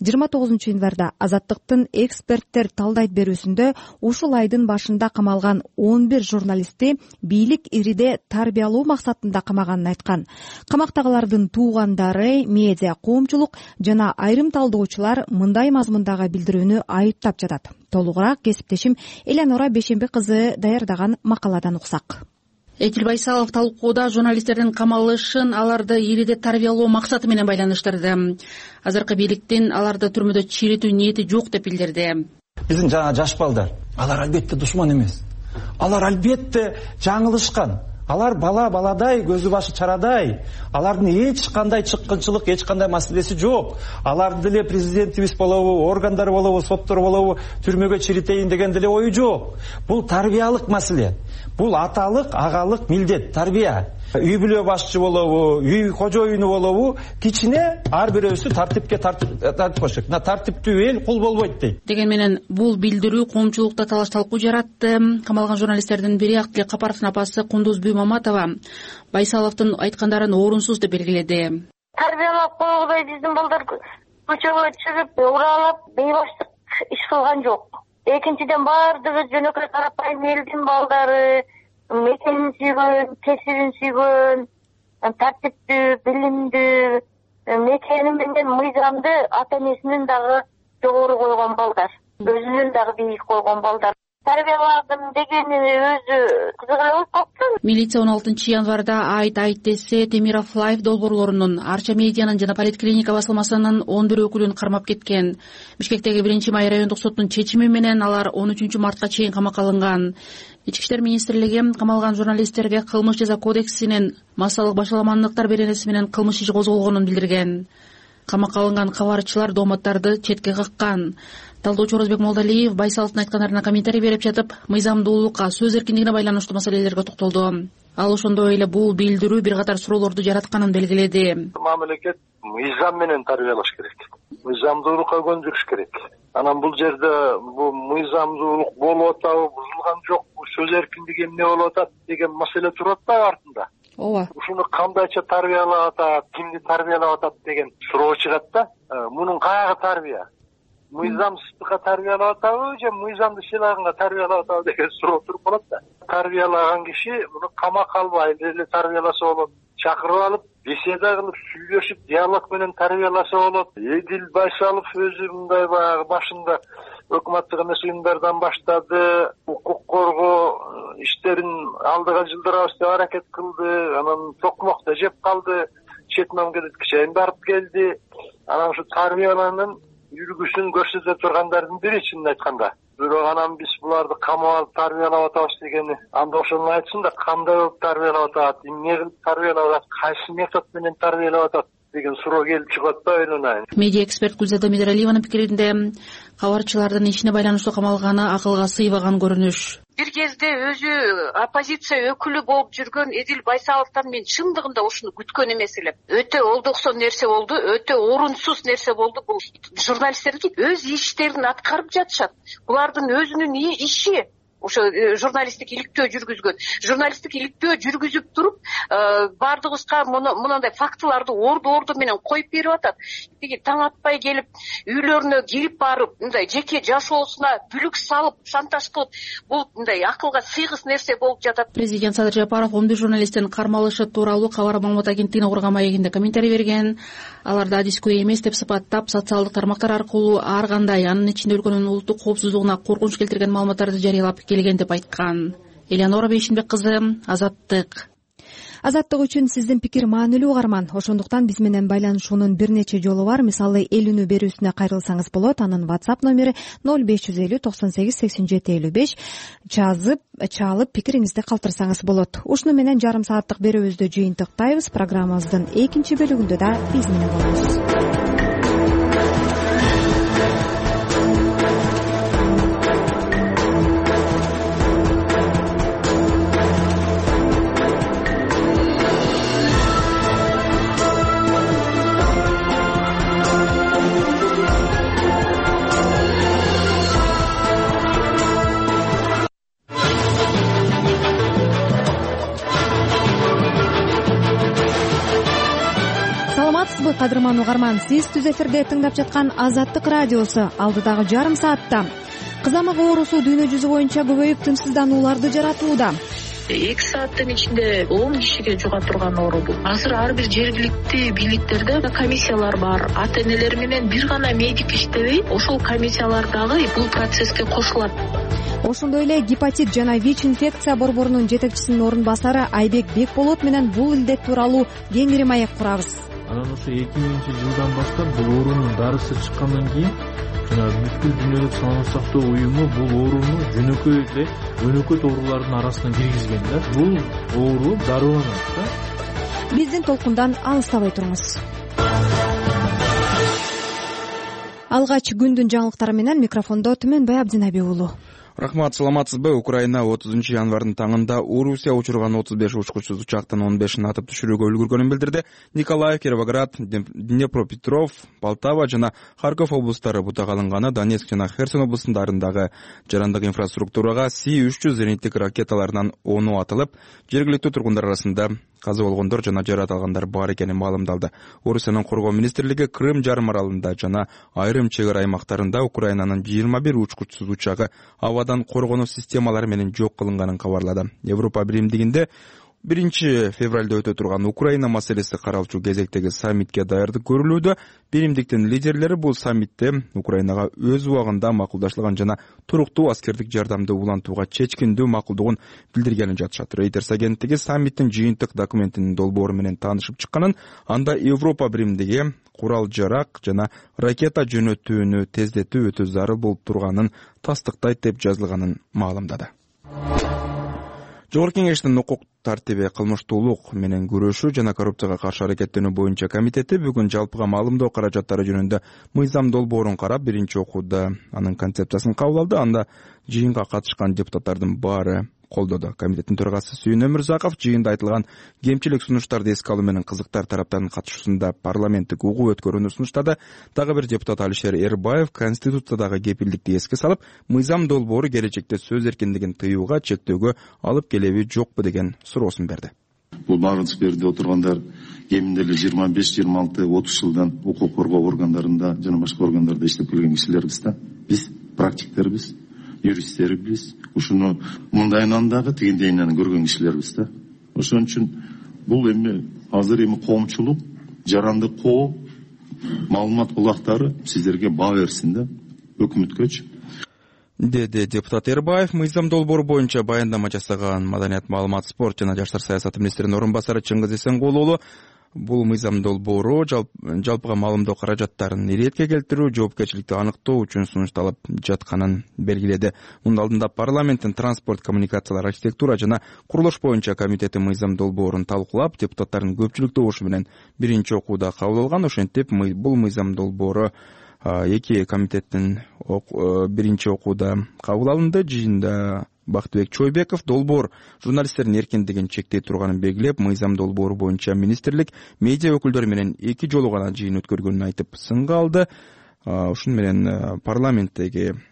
29 январда Азаттыктын эксперттер талдайт берүүсүндө ушул айдын башында камалган 11 журналистти бийлик ириде тарбиялоо максатында камаганын айткан. Камактагылардын туугандары, медиа коомчулук жана айрым талдоочулар мындай мазмундагы билдирүүнү айыптап жатат. Толугураак кесиптешим Эленора Бейшембек кызы даярдаган макаладан уксак. Эдил Байсалов талкууда журналисттердин камалышын аларды ириде тарбиялоо максаты менен байланыштырды. Азыркы бийликтин аларды түрмөдө чиретүү ниети жок деп билдирди. Биздин жаш балдар, алар албетте душман эмес. Алар албетте жаңылышкан. Алар баладай, көзү башы чарадай. Алардын эч кандай чыккынчылык, эч кандай маселеси жок. Алар деле президентибиз болобу, органдар болобу, соттор болобу түрмөгө чиритейин деген деле ою жок. Бул тарбиялык маселе. Бул аталык, агалык милдет, тарбия. Үй бүлө башчы болобу, үй кожоюну болобу, кичине ар бирөөсү тартипке тартып коюшат. Тартиптүү эл кул болбойт дейт. Деген менен бул билдирүү коомчулукта талаш талкуу жаратты. Камалган журналисттердин бири Актилек Капаровдун апасы Кундуз Бүймаматова Байсаловдун айткандарын орунсуз деп белгиледи. Тарбиялап койгудай биздин балдар көчөгө чыгып, уралап, бейбаштык иш кылган жок. Экинчиден баардыгы жөнөкөй карапайым элдин балдары, мекенин сүйгөн, кесибин сүйгөн, тартиптүү, билимдүү, мекени менен мыйзамды ата энесинен дагы жогору койгон балдар, өзүнөн дагы бийик койгон балдар. Тарбияладым дегени өзү кызык болуп калды. Милиция 16 январда айт десе Темиров Лайф долбоорлорунун, Арча медианын жана Политклиника басылмасынын 11 өкүлүн кармап кеткен. Бишкектеги 1-май райондук соттун чечими менен алар 13 мартка чейин камакка алынган. Ички иштер министрлиги камалган журналисттерге кылмыш жаза кодексинин массалык башаламандыктар беренеси менен кылмыш иши козголгонун билдирген. Камакка алынган кабарчылар дооматтарды четке каккан. Талдоочу Орозбек Молдалиев Байсаловдун айткандарына комментарий берип жатып, мыйзамдуулукка, сөз эркиндигине байланыштуу маселелерге токтолду. Ал ошондой эле бул билдирүү бир катар суроолорду жаратканын белгиледи. Мамлекет мыйзам менен тарбиялаш керек. Мыйзамдуулукка көндүрүш керек. Анан бул жерде бул мыйзамдуулук болуп атабы, бузулган жокпу, сөз эркиндиги эмне болуп атат деген маселе турат да артында. Ооба. Ушуну кандайча тарбиялап атат, кимди тарбиялап атат деген суроо чыгат да. Мунун кайгы тарбия? Мыйзамсыздыкка тарбиялап атабы же мыйзамды сыйлаганга тарбиялап атабы деген суроо туруп калат да. Тарбиялаган киши муну камакка албай эле тарбияласа болот. Чакырып алып, беседа кылып, сүйлөшүп, диалог менен тарбияласа болот. Эдил Байсалов өзү мындай баягы башында өкмөттүк эмес уюмдардан баштады, укук коргоо иштерин алдыга жылдырабыз деп аракет кылды, анан токмокто жеп калды, чет мамлекетке чейин барып келди. Анан ушу тарбияланын үлгүсүн көрсөтө тургандардын бири чынын айтканда. Бирок анан биз буларды камап алып тарбиялап атабыз дегени, анда ошону айтсын да, кандай болуп тарбиялап атат, эмне кылып тарбиялап атат, кайсы метод менен тарбиялап атат деген суроо келип чыгат да önүнө. Медиа эксперт Гүлзада Медералиеванын пикиринде кабарчылардын ишине байланыштуу камалганы акылга сыйбаган көрүнүш. Бир кезде өзү оппозиция өкүлү болуп жүргөн Эдил Байсаловдон мен чындыгында ушуну күткөн эмес элем. Өтө олдоксон нерсе болду, өтө орунсуз нерсе болду. Бул журналисттер өз иштерин аткарып жатышат. Булардын өзүнүн иши. ошо журналисттик иликтөө жүргүзгөн. Журналисттик иликтөө жүргүзүп туруп баардыгыбызга мындай фактыларды орду менен коюп берип атат. Тиги таң атпай келип үйлөрүнө кирип барып мындай жеке жашоосуна бүлүк салып шантаж кылып, бул мындай акылга сыйгыс нерсе болуп жатат. Президент Садыр Жапаров оңдуу журналисттин кармалышы тууралуу Кабар маалымат агенттигине курган маегинде комментарий берген. Аларды адискөй эмес деп сыпаттап, социалдык тармактар аркылуу ар кандай, анын ичинде өлкөнүн улуттук коопсуздугуна коркунуч келтирген маалыматтарды жарыялап келген деп айткан. Элеонора Бейшинбек кызы, Азаттык. Азаттык үчүн сиздин пикир маанилүү угарман. Ошондуктан биз менен байланышуунун бир нече жолу бар. Мисалы, эл үнү берүүсүнө кайрылсаңыз болот. Анын WhatsApp номери 0550 98 87 55. Чалып пикириңизди калтырсаңыз болот. Ушуну менен жарым сааттык берүүбүздү жыйынтыктайбыз. Программабыздын экинчи бөлүгүндө да биз менен болобуз. Кадырман угарман, сиз түз эфирде тыңдап жаткан Азаттык радиосу. Алдыдагы жарым саатта кызамык оорусу дүйнө жүзү боюнча көбөйүп, тынчсызданууларды жаратууда. 2 сааттын ичинде 10 кишиге жуга турган оору бул. Азыр ар бир жергиликтүү бийликтерде комиссиялар бар. Ата-энелер менен бир гана медик иштебей, ошол комиссиялар дагы бул процесске кошулат. Ошондой эле гепатит жана ВИЧ-инфекция борборунун жетекчисинин орун басары Айбек Бекболот менен бул илдет тууралуу кеңири маек курабыз. Анан ошо 2000-жылдан баштап бул оорунун дарысы чыккандан кийин жана бүткүл дүйнөлүк саламаттык сактоо уюму бул ооруну жөнөкөй эле өнөкөт оорулардын арасына киргизген да. Бул оору дарыланат да. Биздин толкундан алыстабай туруңуз. Алгач күндүн жаңылыктары менен микрофондо Түмөнбай Абдинаби уулу. Рахмат, саламатсызбы? Украина 30 январдын таңында Орусия учурган 35 учкучсуз учактын 15-ын атып түшүрүүгө үлгүргөнүн билдирди. Николаев, Кировоград, Днепропетров, Полтава жана Харьков облустары бутак алынганы, Донецк жана Херсон облустундагы жарандык инфраструктурага Си-300 зениттик ракеталарынан 10 атылып, жергиликтүү тургундар арасында каза болгондор жана жаракат алгандар бар экени маалымдалды. Орусиянын коргоо министрлиги Крым жарым аралында жана айрым чек ара аймактарында Украинанын 21 учкучсуз учагы абадан коргонуу системалары менен жок кылынганын кабарлады. Европа биримдигинде 1 февралда өтө турган Украина маселеси каралчу кезектеги саммитке даярдык көрүлүүдө. Биримдиктин лидерлери бул саммитте Украинага өз убагында макулдашылган жана туруктуу аскердик жардамды улантууга чечкиндүү макулдугун билдиргенин жатышат. Reuters агенттиги саммиттин жыйынтык документинин долбоору менен таанышып чыкканын, анда Европа биримдиги курал жарак жана ракета жөнөтүүнү тездетүү өтө зарыл болуп турганын тастыктайт деп жазылганын маалымдады. Жогорку Кеңештин укук тартиби, кылмыштуулук менен күрөшүү жана коррупцияга каршы аракеттенүү боюнча комитети бүгүн жалпыга маалымдоо каражаттары жөнүндө мыйзам долбоорун карап, биринчи окууда анын концепциясын кабыл алды. Анда жыйынга катышкан депутаттардын баары колдоду. Комитеттин төрагасы Сүйүн Өмүрзаков жыйында айтылган кемчилик сунуштарды эске алуу менен кызыктар тараптардын катышуусунда парламенттик угуу өткөрүүнү сунуштады. Дагы бир депутат Алишер Эрбаев Конституциядагы кепилдикти эске салып, мыйзам долбоору келечекте сөз эркиндигин тыюуга чектөөгө алып келеби жокпу деген суроосун берди. Бул багыныч берди отургандар кеминде эле 25, 26, 30 жылдан укук коргоо органдарында жана башка органдарда иштеп келген кишилербиз да. Биз практиктербиз, юристтербиз, ушуну мындайынан дагы тигиндейинен көргөн кишилербиз да. Ошон үчүн бул эми азыр коомчулук, жаранды коо, маалымат булактары сиздерге баа берсин да, өкмөткөчү. Деди депутат Эрбаев. Мыйзам долбоору боюнча баяндама жасаган Маданият, маалымат, спорт жана жаштар саясаты министринин орун басары Чыңгыз Эсенгул уулу бул мыйзам долбоору жалпыга маалымдоо каражаттарын иретке келтирүү, жоопкерчиликти аныктоо үчүн сунушталып жатканын белгиледи. Мунун алдында парламенттин транспорт, коммуникациялар, архитектура жана курулуш боюнча комитети мыйзам долбоорун талкуулап, депутаттардын көпчүлүк добушу менен биринчи окууда кабыл алган. Ошентип бул мыйзам долбоору эки комитеттин биринчи окууда кабыл алынды. Жыйында Бактыбек Чойбеков долбоор журналисттердин эркиндигин чектей турганын белгилеп, мыйзам долбоору боюнча министрлик медиа өкүлдөрү менен 2 жолу гана жыйын өткөргөнүн айтып сынга алды. Ушун менен парламенттеги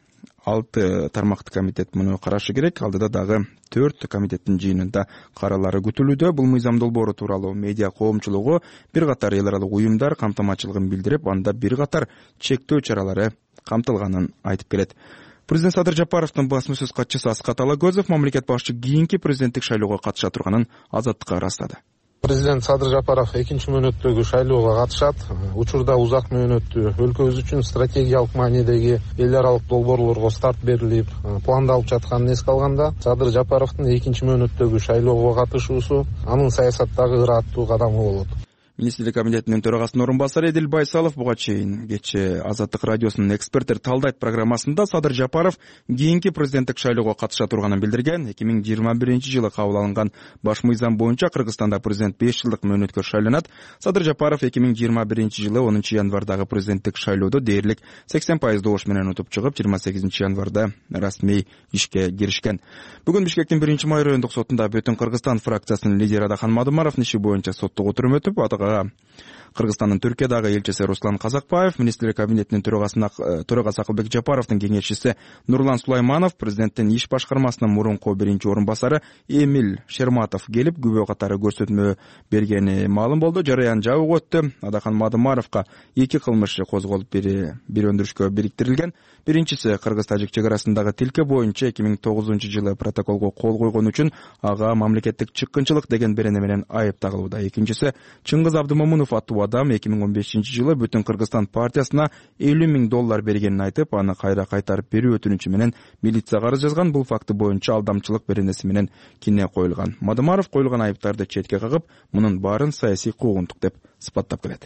6 тармактуу комитет муну карашы керек. Алдыда дагы 4 комитеттин жыйынында караалары күтүлүүдө. Бул мыйзам долбоору тууралуу медиа коомчулугу бир катар эл аралык уюмдар камтамачылыгын билдирип, анда бир катар чектөө чаралары камтылганын айтып келет. Президент Садыр Жапаровдун басма сөз катчысы Аскат Алагөзов мамлекет башчы кийинки президенттик шайлоого катыша турганын Азаттыкка ырастады. Президент Садыр Жапаров экинчи мөөнөттөгү шайлоого катышат. Учурда узак мөөнөттүү өлкөбүз үчүн стратегиялык маанидеги эл аралык долбоорлорго старт берилип, пландалып жатканын эске алганда, Садыр Жапаровдун экинчи мөөнөттөгү шайлоого катышуусу анын саясаттагы ыраттуу кадамы болот. Министрлик комитетинин төрагасынын орун басары Эдил Байсалов буга чейин кечээ Азаттык радиосунун эксперттер талдайт программасында Садыр Жапаров кийинки президенттик шайлоого катыша турганын билдирген. 2021-жылы кабыл алынган баш мыйзам боюнча Кыргызстанда президент 5 жылдык мөөнөткө шайланат. Садыр Жапаров 2021-жылы 10 январдагы президенттик шайлоодо дээрлик 80% добуш менен утуп чыгып, 28 январда расмий ишке киришкен. Бүгүн Бишкектин 1-май райондук сотунда Бүтүн Кыргызстан фракциясынын лидери Адахан Мадымаровдун иши боюнча соттук отурум өтүп, Кыргызстандын Түркиядагы элчиси Руслан Казакбаев, Министрлик кабинетинин төрагасы Акылбек Жапаровдун кеңешчиси Нурлан Сулайманов, президенттин иш башкармасынын мурунку биринчи орун басары Эмиль Шерматов келип, күбө катары көрсөтмө бергени маалым болду. Жараян жабык өттү. Адахан Мадымаровго 2 кылмыш козголуп, бири өндүрүшкө бириктирилген. Биринчиси Кыргыз-Тажик чек арасындагы тилке боюнча 2009-жылы протоколго кол койгон үчүн ага мамлекеттик чыккынчылык деген берене менен айып тагылууда. Экинчиси Чыңгыз Абдымомунов аттуу адам 2015-жылы Бүтүн Кыргызстан партиясына $50,000 бергенин айтып, аны кайра кайтарып берүү өтүнүчү менен милицияга арыз жазган. Бул факты боюнча алдамчылык беренеси менен кине коюлган. Мадымаров коюлган айыптарды четке кагып, мунун баарын саясий куугунтук деп сыпаттап келет.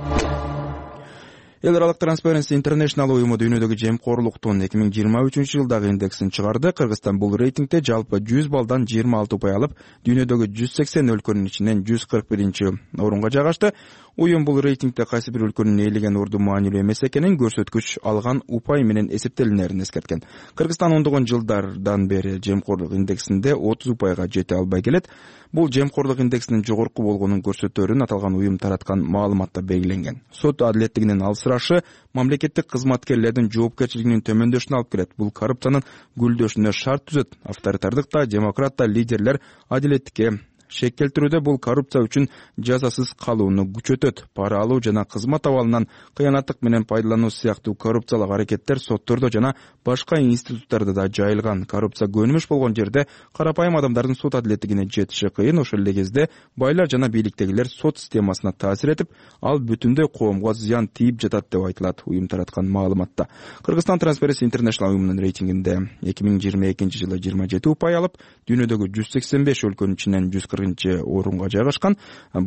Эл аралык Transparency International уюму дүйнөдөгү жемкорлуктун 2023-жылдагы индексин чыгарды. Кыргызстан бул рейтингде жалпы 100 балдан 26 упай алып, дүйнөдөгү 180 өлкөнүн ичинен 141-орунга жайгашты. Уюм бул рейтингде кайсы бир өлкөнүн ээлеген орду маанилүү эмес экенин, көрсөткүч алган упай менен эсептелинерин эскерткен. Кыргызстан ондогон жылдардан бери жемкорлук индексинде 30 упайга жете албай келет. Бул жемкорлук индексинин жогорку болгонун көрсөтөөрүн аталган уюм тараткан маалыматта белгиленген. Сот адилеттигинин алсырашы мамлекеттик кызматкерлердин жоопкерчилигинин төмөндөшүнө алып келет. Бул коррупциянын гүлдөшүнө шарт түзөт. Авторитардык да, демократ да лидерлер адилеттикке шек келтирүүдө бул коррупция үчүн жазасыз калууну күчөтөт. Пара алуу жана кызмат абалынан кыянаттык менен пайдалануу сыяктуу коррупциялык аракеттер соттордо жана башка институттарда да жайылган. Коррупция көнүмүш болгон жерде карапайым адамдардын сот адилеттигине жетиши кыйын. Ошол эле кезде байлар жана бийликтегилер сот системасына таасир этип, ал бүтүндөй коомго зыян тийип жатат деп айтылат уюм тараткан маалыматта. Кыргызстан Transparency International уюмунун рейтингинде 2022-жылы 27 упай алып, дүйнөдөгү 185 өлкөнүн ичинен 140-орунга жайгашкан.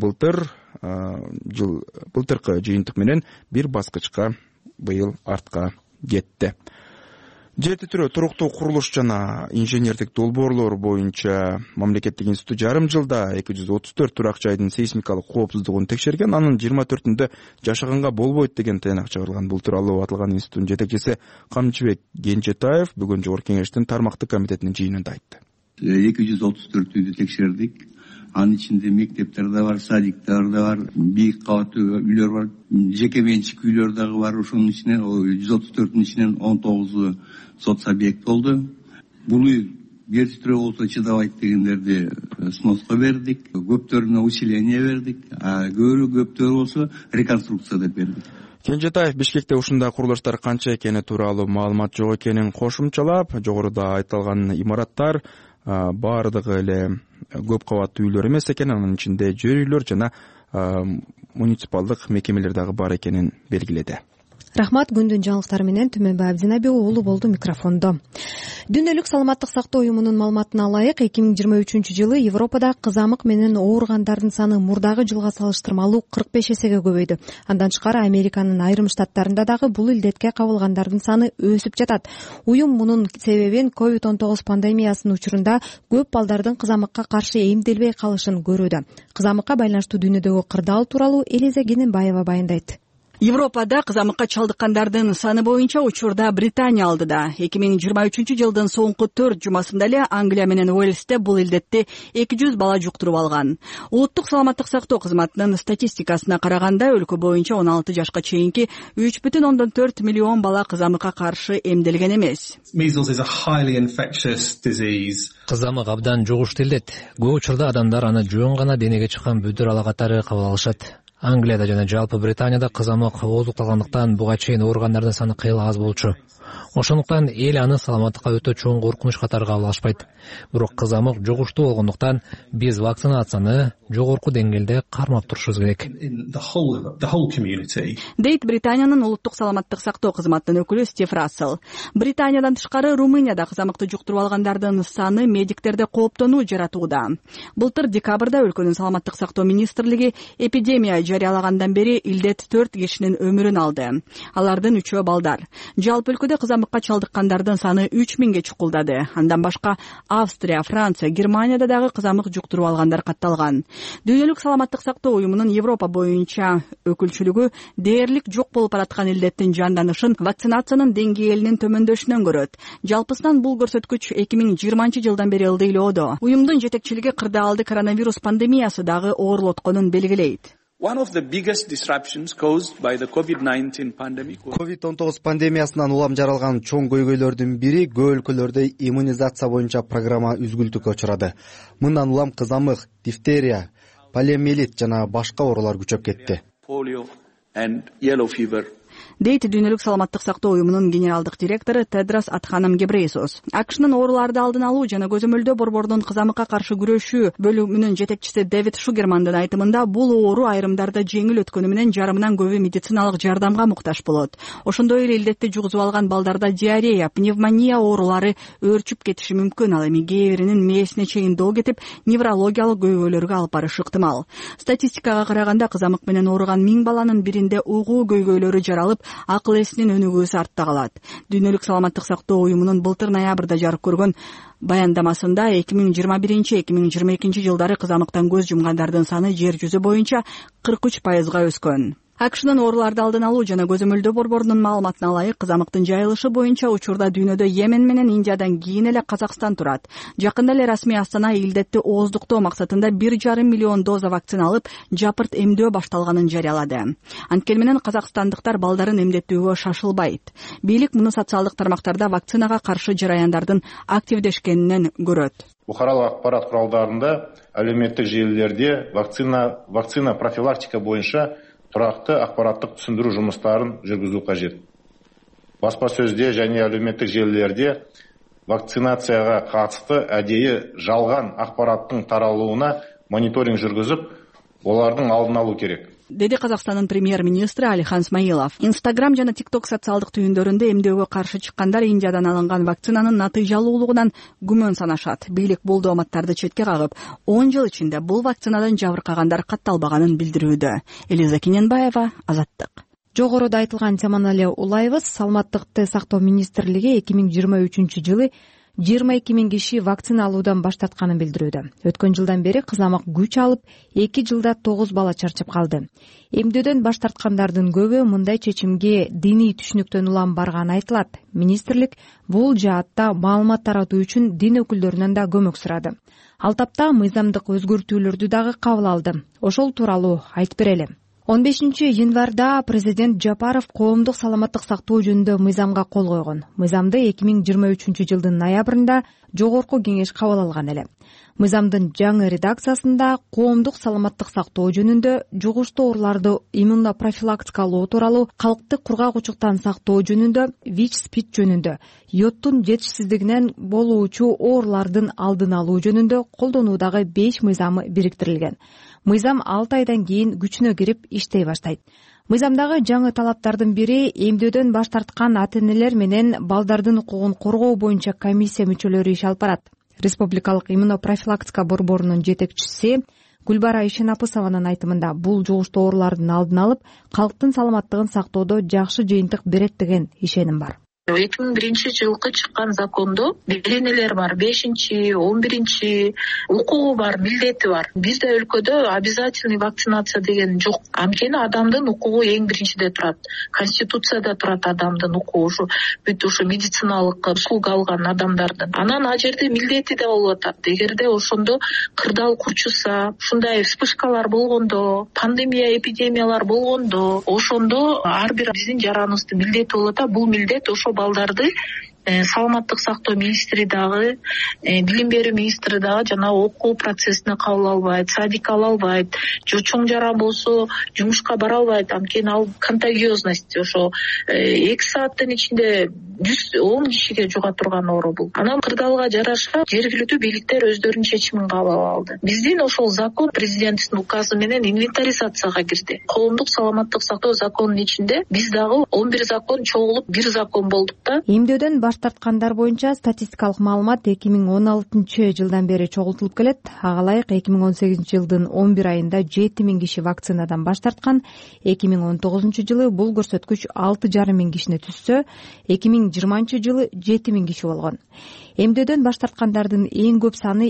Былтыркы жыйынтык менен бир баскычка быйыл артка кетти. Жер титирөө, туруктуу курулуш жана инженердик долбоорлор боюнча мамлекеттик институт жарым жылда 234 турак жайдын сейсмикалык коопсуздугун текшерген. Анын 24-үндө жашаганга болбойт деген тыянак чыгарылган. Бул тууралуу аталган институттун жетекчиси Камчыбек Кенжетаев бүгүн Жогорку Кеңештин тармактык комитетинин жыйынында айтты. 234 үйдү текшердик. Анын ичинде мектептер да бар, садиктер да бар, бийик кабаттуу үйлөр бар, жеке менчик үйлөр дагы бар. Ошонун ичинен 134-түн ичинен 19 сот субъект болду. Бул үй жер титирөө болсо чыдабайт дегендерди сноска бердик, көптөрүнө усиление бердик, а көптөрү болсо реконструкция деп бердик. Кенжетаев Бишкекте ушундай курулуштар канча экени тууралуу маалымат жок экенин кошумчалап, жогоруда айтылган имараттар баардыгы эле көп кабаттуу үйлөр эмес экен, анын ичинде жер үйлөр жана муниципалдык мекемелер дагы бар экенин белгиледи. Рахмат. Күндүн жаңылыктары менен Түмөнбай Абдинабек уулу болду микрофондо. Дүйнөлүк саламаттык сактоо уюмунун маалыматына ылайык, 2023-жылы Европада кызамык менен ооругандардын саны мурдагы жылга салыштырмалуу 45 эсеге көбөйдү. Андан тышкары Американын айрым штаттарында дагы бул илдетке кабылгандардын саны өсүп жатат. Уюм мунун себебин COVID-19 пандемиясынын учурунда көп балдардын кызамыкка каршы эмделбей калышын көрүүдө. Кызамыкка байланыштуу дүйнөдөгү кырдаал тууралуу Элиза Кененбаева баяндайт. Европада кызамыкка чалдыккандардын саны боюнча учурда Британия алдыда. 2023-жылдын соңку 4 жумасында эле Англия менен Уэльсте бул илдетти 200 бала жуктуруп алган. Улуттук саламаттык сактоо кызматынын статистикасына караганда өлкө боюнча 16 жашка чейинки 3,4 миллион бала кызамыкка каршы эмделген эмес. Кызамык абдан жугуштуу илдет. Көп учурда адамдар аны жөн гана денеге чыккан бүдүр ала катары кабыл алышат. Англияда жана жалпы Британияда кызамык ооздукталгандыктан буга чейин ооругандардын саны кыйла аз болчу. Ошондуктан эл аны саламаттыкка өтө чоң коркунуч катары кабыл алышпайт. Бирок кызамык жугуштуу болгондуктан биз вакцинацияны жогорку деңгээлде кармап турушубуз керек. Дейт Британиянын улуттук саламаттык сактоо кызматынын өкүлү Стив Рассел. Британиядан тышкары Румынияда кызамыкты жуктуруп алгандардын саны медиктерде кооптонуу жаратууда. Былтыр декабрда өлкөнүн саламаттык сактоо министрлиги эпидемия жарыялагандан бери илдет 4 кишинин өмүрүн алды. Алардын 3-өө балдар. Жалпы өлкөдө кызамыкка чалдыккандардын саны 3000ге чукулдады. Андан башка Австрия, Франция, Германияда дагы кызамык жуктуруп алгандар катталган. Дүйнөлүк саламаттык сактоо уюмунун Европа боюнча өкүлчүлүгү дээрлик жок болуп бараткан илдеттин жанданышын вакцинациянын деңгээлинин төмөндөшүнөн көрөт. Жалпысынан бул көрсөткүч 2020-жылдан бери ылдыйлоодо. Уюмдун жетекчилиги кырдаалды коронавирус пандемиясы дагы оорлотконун белгилейт. COVID-19 пандемиясынан улам жаралган чоң көйгөйлөрдүн бири көп өлкөлөрдө иммунизация боюнча программа үзгүлтүккө учурады. Мындан улам кызамык, дифтерия, полиомиелит жана башка оорулар күчөп кетти. Дейт дүйнөлүк саламаттык сактоо уюмунун генералдык директору Тедрос Адханом Гебрейсус. АКШнын ооруларды алдын алуу жана көзөмөлдөө борбордун кызамыкка каршы күрөшүү бөлүмүнүн жетекчиси Дэвид Шугермандын айтымында бул оору айрымдарда жеңил өткөнү менен жарымынан көбү медициналык жардамга муктаж болот. Ошондой эле илдетти жугузуп алган балдарда диарея, пневмония оорулары өөрчүп кетиши мүмкүн. Ал эми кээ биринин мээсине чейин доо кетип, неврологиялык көйгөйлөргө алып барышы ыктымал. Статистикага караганда кызамык менен ооруган 1000 баланын биринде угуу көйгөйлөрү жаралып, акыл эсинин өнүгүүсү артта калат. Дүйнөлүк саламаттык сактоо уюмунун былтыр ноябрда жарык көргөн баяндамасында 2021-2022 жылдары кызамыктан көз жумгандардын саны жер жүзү боюнча 43%га өскөн. АКШнын ооруларды алдын алуу жана көзөмөлдөө борборунун маалыматына ылайык, кызамыктын жайылышы боюнча учурда дүйнөдө Йемен менен Индиядан кийин эле Казакстан турат. Жакында эле расмий Астана илдетти ооздуктоо максатында 1,5 миллион доза вакцина алып, жапырт эмдөө башталганын жарыялады. Анткени менен казакстандыктар балдарын эмдетүүгө шашылбайт. Бийлик муну социалдык тармактарда вакцинага каршы жараяндардын активдешкенинен көрөт. Бухаралык акпарат куралдарында, әлеуметтик желілерде вакцина профилактика боюнча турақты ақпараттық түсіндіру жұмыстарын жүргізу қажет. Баспасөзде және әлеуметтік желілерде вакцинацияға қатысты әдейі жалған ақпараттың таралуына мониторинг жүргізіп, олардың алдын алу керек. Деди Казакстандын премьер-министри Алихан Смаилов. Инстаграм жана ТикТок социалдык түйүндөрүндө эмдөөгө каршы чыккандар Индиядан алынган вакцинанын натыйжалуулугунан күмөн санашат. Бийлик бул дооматтарды четке кагып, 10 жыл ичинде бул вакцинадан жабыркагандар катталбаганын билдирүүдө. Элиза Кененбаева, Азаттык. Жогоруда айтылган теманы эле улайбыз. Саламаттыкты сактоо министрлиги 2023 жылы 22 000 киши вакцина алуудан баш тартканын билдирүүдө. Өткөн жылдан бери кызамык күч алып, 2 жылда 9 бала чарчап калды. Эмдөөдөн баш тарткандардын көбү мындай чечимге диний түшүнүктөн улам барганы айтылат. Министрлик бул жаатта маалымат таратуу үчүн дин өкүлдөрүнөн да көмөк сурады. Ал тапта мыйзамдык өзгөртүүлөрдү дагы кабыл алды. Ошол тууралуу айтып берели. 15 январда президент Жапаров коомдук саламаттык сактоо жөнүндө мыйзамга кол койгон. Мыйзамды 2023 жылдын ноябрында жогорку кеңеш кабыл алган эле. Мыйзамдын жаңы редакциясында коомдук саламаттык сактоо жөнүндө, жугуштуу ооруларды иммунопрофилактикалоо тууралуу, калкты кургак сактоо жөнүндө, ВИЧ-СПИД жөнүндө, йодтун жетишсиздигинен болуучу оорулардын алдын алуу жөнүндө колдонуудагы 5 мыйзамы бириктирилген. Мыйзам 6 айдан кийин күчүнө кирип иштей баштайт. Мыйзамдагы жаңы талаптардын бири эмдөөдөн баш тарткан ата-энелер менен балдардын укугун коргоо боюнча комиссия мүчөлөрү иш алып барат. Республикалык иммунопрофилактика борборунун жетекчиси Гүлбара Ишенапысованын айтымында бул жугуштуу оорулардын алдын алып, калктын саламаттыгын сактоодо жакшы жыйынтык берет деген ишеним бар. 2001-жылкы чыккан закондо беренелер бар, 5-11 укугу бар, милдети бар. Бизде өлкөдө обязательный вакцинация деген жок. Анткени адамдын укугу эң биринчиде турат. Конституцияда турат адамдын укугу, ушу бүт ушу медициналык услуга алган адамдардын. Анан ал жерде милдети да болуп атат. Эгерде ошондо кырдаал курчуса, ушундай вспышкалар болгондо, пандемия, эпидемиялар болгондо, ошондо ар бир биздин жараныбыздын милдети болуп атат. Бул милдет ошо балдарды саламаттык сактоо министри дагы, билим берүү министри дагы жана окуу процессине кабыл албайт, садикке ала албайт, же чоң жаран болсо жумушка бара албайт. Анткени ал контагиозность ошо 2 сааттын ичинде 110 кишиге жуга турган оору бул. Анан кырдаалга жараша жергиликтүү бийликтер өздөрүнүн чечимин кабыл алды. Биздин ошол закон президенттин указы менен инвентаризацияга кирди. Коомдук саламаттык сактоо законунун ичинде биз дагы 11 закон чогулуп бир закон болдук да. Эмдөөдөн баш тарткандар боюнча статистикалык маалымат 2016-жылдан бери чогултулуп келет. Ага ылайык 2018-жылдын 11 айында 7000 киши вакцинадан баш тарткан. 2019-жылы бул көрсөткүч 6,5 кишини түзсө, 2020-жылы 7000 киши болгон. Эмдөөдөн баш тарткандардын эң көп саны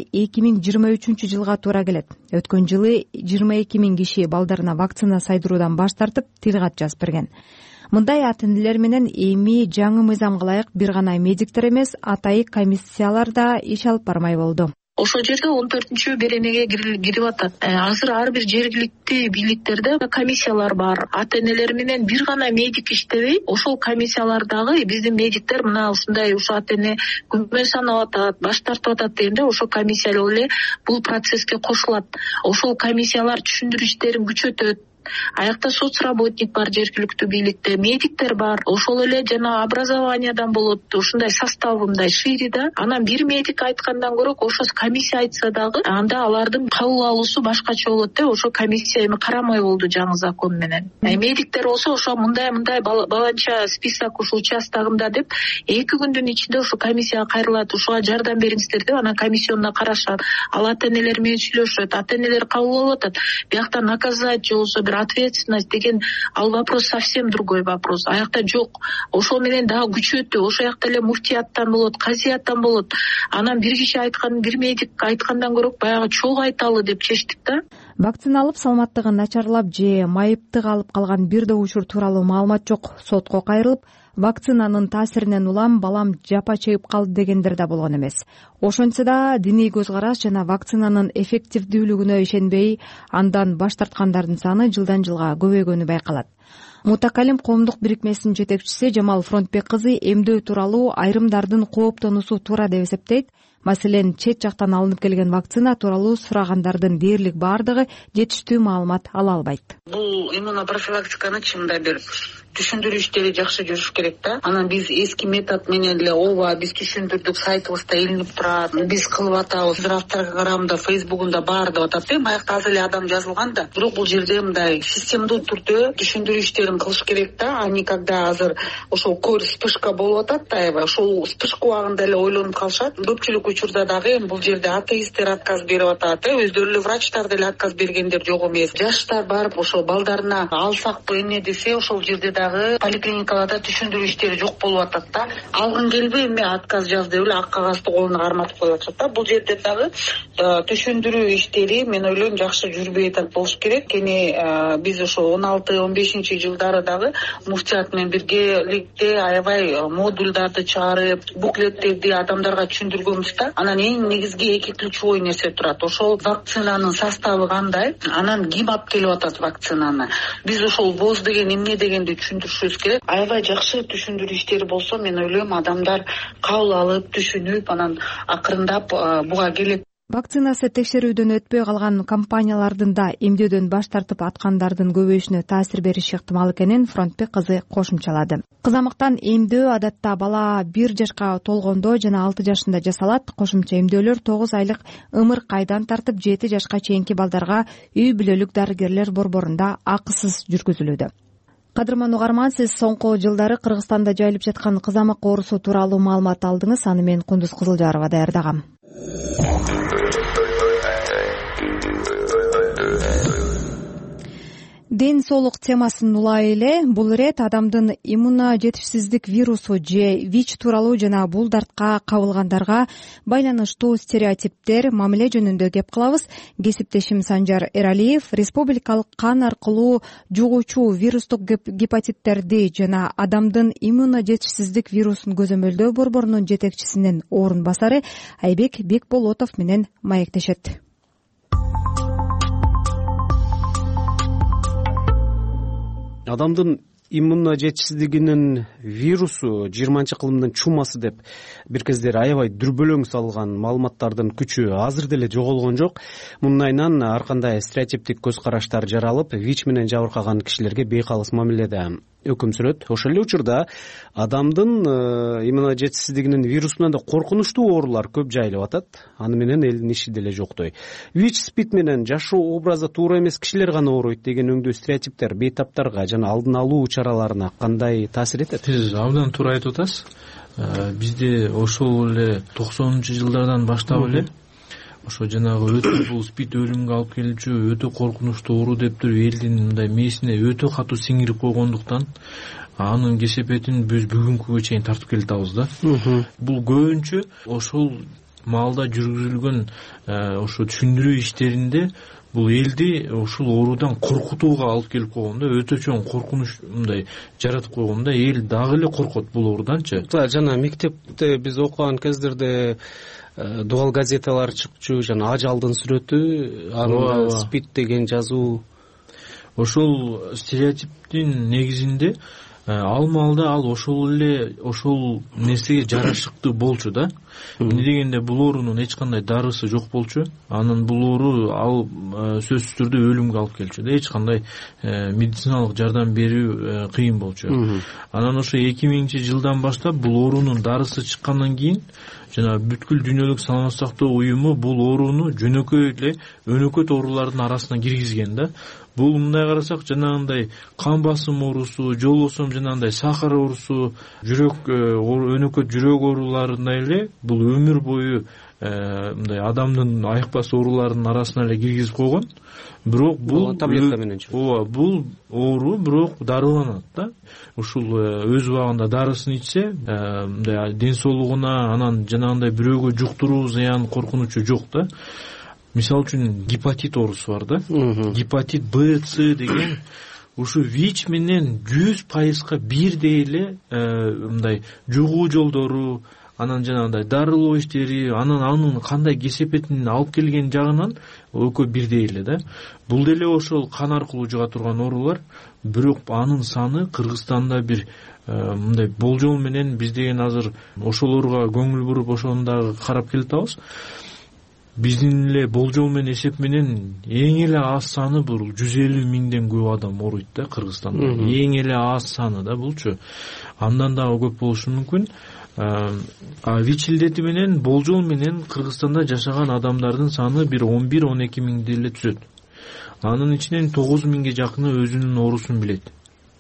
2023-жылга туура келет. Өткөн жылы 22 000 киши балдарына вакцина сайдыруудан баш тартып, тил кат жазып берген. Мындай ата-энелер менен эми жаңы мыйзамга ылайык бир гана медиктер эмес, атайык комиссиялар да иш алып бармай болду. Ошол жерде 14-чү беренеге кирип атат. Азыр ар бир жергиликтүү бийликтерде комиссиялар бар. Ата-энелер менен бир гана медик иштебей, ошол комиссиялардагы биздин медиктер мына ушундай ата-эне күмөн санап атат, баш тартып атат дегенде ошол комиссия эле бул процесске кошулат. Ошол комиссиялар түшүндүрүү иштерин күчөтөт. Аякта соцработник бар жергиликтүү бийликте, медиктер бар, ошол эле жана образованиядан болот, ушундай состав мындай шире да. Анан бир медик айткандан көрө ошо комиссия айтса дагы, анда алардын кабыл алуусу башкача болот да. Ошо комиссия эми карамай болду жаңы закон менен. Медиктер болсо ошо мындай баланча список ушу участогунда деп 2 күндүн ичинде ошо комиссияга кайрылат, ушуга жардам бериңиздер деп анан комиссиондо карашат. Ал ата-энелер менен сүйлөшөт, ата-энелер кабыл алып атат. Биякта наказать же болсо ответственность деген ал вопрос совсем другой вопрос. Аякта жок. Ошол менен дагы күчөтүү. Ошол жакта эле муфтияттан болот, казияттан болот. Анан бир киши айткан, бир медик айткандан көрө баягы чогуу айталы деп чечтик да. Вакцина алып саламаттыгы начарлап же майыптык алып калган бир да учур тууралуу маалымат жок. Сотко кайрылып, вакцинанын таасиринен улам балам жапа чегип калды дегендер да болгон эмес. Ошентсе да диний көз караш жана вакцинанын эффективдүүлүгүнө ишенбей, андан баш тарткандардын саны жылдан жылга көбөйгөнү байкалат. Мутакалим коомдук бирикмесинин жетекчиси Жамал Фронтбек кызы эмдөө тууралуу айрымдардын кооптонусу туура деп эсептейт. Маселен, чет жактан алынып келген вакцина тууралуу сурагандардын дээрлик баардыгы жетиштүү маалымат ала албайт. Бул иммунопрофилактиканы чынында бир түшүндүрүү иштери жакшы жүрүш керек да. Анан биз эски метод менен эле ооба биз түшүндүрдүк, сайтыбызда илинип турат, биз кылып атабыз, Инстаграмда, Фейсбугунда бар деп атат да. Аякта аз эле адам жазылган да. Бирок бул жерде мындай системдүү түрдө түшүндүрүү иштерин кылыш керек да. Ани когда азыр ошол вспышка болуп атат да, аябай ошол вспышка убагында эле ойлонуп калышат. Көпчүлүк учурда дагы бул жерде атеисттер отказ берип атат, өздөрү эле врачтар деле отказ бергендер жок эмес. Жаштар барып ошол балдарына алсакпы эмне десе, ошол жерде поликлиникаларда түшүндүрүү иштери жок болуп атат да. Алгың келбей эме отказ жаз деп эле ак кагазды колуна карматып коюп атышат да. Бул жерде дагы түшүндүрүү иштери мен ойлойм жакшы жүрбөй атат болуш керек. Кени биз ошо 16-15 жылдары дагы муфтият менен биргеликте аябай модулдарды чыгарып, буклеттерди адамдарга түшүндүргөнбүз да. Анан эң негизги эки ключевой нерсе турат. Ошол вакцинанын составы кандай, анан ким алып келип атат вакцинаны. Биз ошол ВОЗ деген эмне дегенди түшүндүрүшүбүз керек. Аябай жакшы түшүндүрүү иштери болсо, мен ойлойм адамдар кабыл алып, түшүнүп, анан акырындап буга келет. Вакцинасы текшерүүдөн өтпөй калган компаниялардын да эмдөөдөн баш тартып аткандардын көбөйүшүнө таасир бериши ыктымал экенин Фронтбек кызы кошумчалады. Кызамыктан эмдөө адатта бала 1 жашка толгондо жана 6 жашында жасалат. Кошумча эмдөөлөр 9 айлык ымыр кайдан тартып 7 жашка чейинки балдарга үй бүлөлүк дарыгерлер борборунда акысыз жүргүзүлүүдө. Кадырман угарман, сиз соңку жылдары Кыргызстанда жайылып жаткан кызамык оорусу тууралуу маалымат алдыңыз. Аны мен Кундуз Кызылжарова даярдагам. ден соолук темасын улай эле бул ирет адамдын иммуно жетишсиздик вирусу же ВИЧ тууралуу жана бул дартка кабылгандарга байланыштуу стереотиптер, мамиле жөнүндө кеп кылабыз. Кесиптешим Санжар Эралиев республикалык кан аркылуу жугуучу вирустук гепатиттерди жана адамдын иммуно жетишсиздик вирусун көзөмөлдөө борборунун жетекчисинин орун басары Айбек Бекболотов менен маектешет. Адамдын иммуно жетишсиздигинин вирусу 20-кылымдын чумасы деп бир кездери аябай дүрбөлөң салган маалыматтардын күчү азыр деле жоголгон жок. Мунун айынан ар кандай стереотиптик көз караштар жаралып, ВИЧ менен жабыркаган кишилерге бейкалыс мамиледе өкүм сүрөт. Ошол эле учурда адамдын иммуно жетишсиздигинин вирусунан да коркунучтуу оорулар көп жайылып атат. Аны менен элдин иши деле жоктой. ВИЧ, СПИД менен жашоо образы туура эмес кишилер гана ооруйт деген өңдүү стереотиптер бейтаптарга жана алдын алуу чараларына кандай таасир этет? Сиз абдан туура айтып атасыз. Бизде ошол эле 90-жылдардан баштап эле ошо жанагы өтө бул СПИД өлүмгө алып келүүчү өтө коркунучтуу оору деп туруп элдин мындай мээсине өтө катуу сиңирип койгондуктан анын кесепетин биз бүгүнкүгө чейин тартып келатабыз да. Бул көбүнчө ошол маалда жүргүзүлгөн ошо түшүндүрүү иштеринде бул элди ушул оорудан коркутууга алып келип койгон да, өтө чоң коркунуч мындай жаратып койгон да, эл дагы эле коркот бул ооруданчы. Жана мектепте биз окуган кездерде дуал газеталар чыкчу, жана ажалдын сүрөтү, анда СПИД деген жазуу. Ошол стереотиптин негизинде ал маалда ал ошол эле ошол нерсеге жарашыктуу болчу да. Эмне дегенде бул оорунун эч кандай дарысы жок болчу. Анын бул оору ал сөзсүз түрдө өлүмгө алып келчү да. Эч кандай медициналык жардам берүү кыйын болчу. Анан ошо 2000-жылдан баштап бул оорунун дарысы чыккандан кийин жана бүткүл дүйнөлүк саламаттык сактоо уюму бул ооруну жөнөкөй эле өнөкөт оорулардын арасына киргизген да. Бул мындай карасак жанагындай кан басым оорусу, же болбосо жанагындай сахар оорусу, жүрөк өнөкөт жүрөк ооруларындай эле бул өмүр бою мындай адамдын айыкпас ооруларынын арасына эле киргизип койгон. Бирок бул таблетка мененчи. Ооба, бул оору бирок дарыланат да. Ушул өз убагында дарысын ичсе, мындай ден соолугуна, анан жанагындай бирөөгө жуктуруу зыян коркунучу жок да. Мисалы үчүн гепатит оорусу бар да. Гепатит Б, С деген ушу ВИЧ менен 100% бирдей эле мындай жугуу жолдору, анан жанагындай дарылоо иштери, анын кандай кесепетин алып келген жагынан экөө бирдей эле да. Бул деле ошол кан аркылуу жуга турган оорулар, бирок анын саны Кыргызстанда бир мындай болжол менен биз деген азыр ошол ооруга көңүл буруп ошону дагы карап келатабыз. Биздин эле болжол менен эсеп менен эң эле аз саны бул 150 миңден көп адам ооруйт да Кыргызстанда. Эң эле аз саны да булчу. Андан дагы көп болушу мүмкүн. ВИЧ илдети менен болжол менен Кыргызстанда жашаган адамдардын саны бир 11-12 миңди эле түзөт. Анын ичинен 9 миңге жакыны өзүнүн оорусун билет.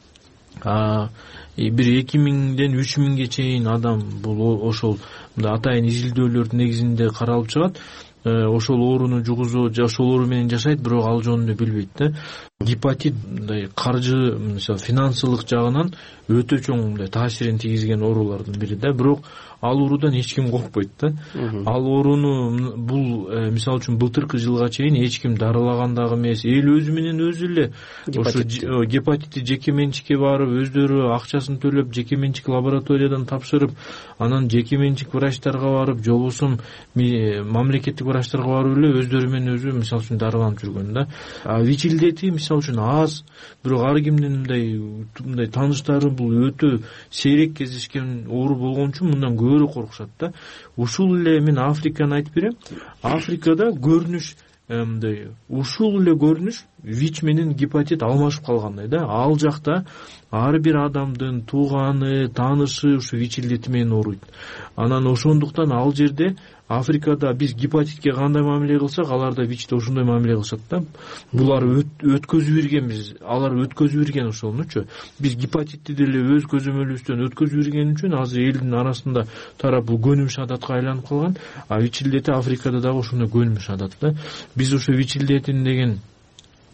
Бир 2 миңден 3 миңге чейин адам бул ошол атайын изилдөөлөрдүн негизинде каралып чыгат. Ошол ооруну жугузуу, ошол оору менен жашайт, бирок ал жөнүндө билбейт да. Гепатит мындай каржы, мисалы финансылык жагынан өтө чоң мындай таасирин тийгизген оорулардын бири да. Бирок ал оорудан эч ким коркпойт да. Ал ооруну бул мисалы үчүн былтыркы жылга чейин эч ким дарылаган дагы эмес. Эл өзү менен өзү эле ошо гепатитти жеке менчикке барып, өздөрү акчасын төлөп, жеке менчик лабораториядан тапшырып, анан жеке менчик врачтарга барып, же болбосо мамлекеттик врачтарга барып эле өздөрү менен өзү мисалы үчүн дарыланып жүргөн да. ВИЧ илдети мисалы үчүн аз, бирок ар кимдин мындай тааныштары бул өтө сейрек кездешкен оору болгон үчүн мындан көбүрөөк коркушат да. Ушул эле мен Африканы айтып берем. Африкада көрүнүш мындай ушул эле көрүнүш ВИЧ менен гепатит алмашып калгандай да. Ал жакта ар бир адамдын тууганы, таанышы ушу ВИЧ илдети менен ооруйт. Анан ошондуктан ал жерде Африкада биз гепатитке кандай мамиле кылсак, аларда ВИЧте ошондой мамиле кылышат да. Булар өткөзүп бергенбиз, алар өткөзүп берген ошонучу. Биз гепатитти деле өз көзөмөлүбүздөн өткөзүп берген үчүн азыр элдин арасында тарап бул көнүмүш адатка айланып калган. ВИЧ илдети Африкада дагы ошондой көнүмүш адат да. Биз ошо ВИЧ илдетин деген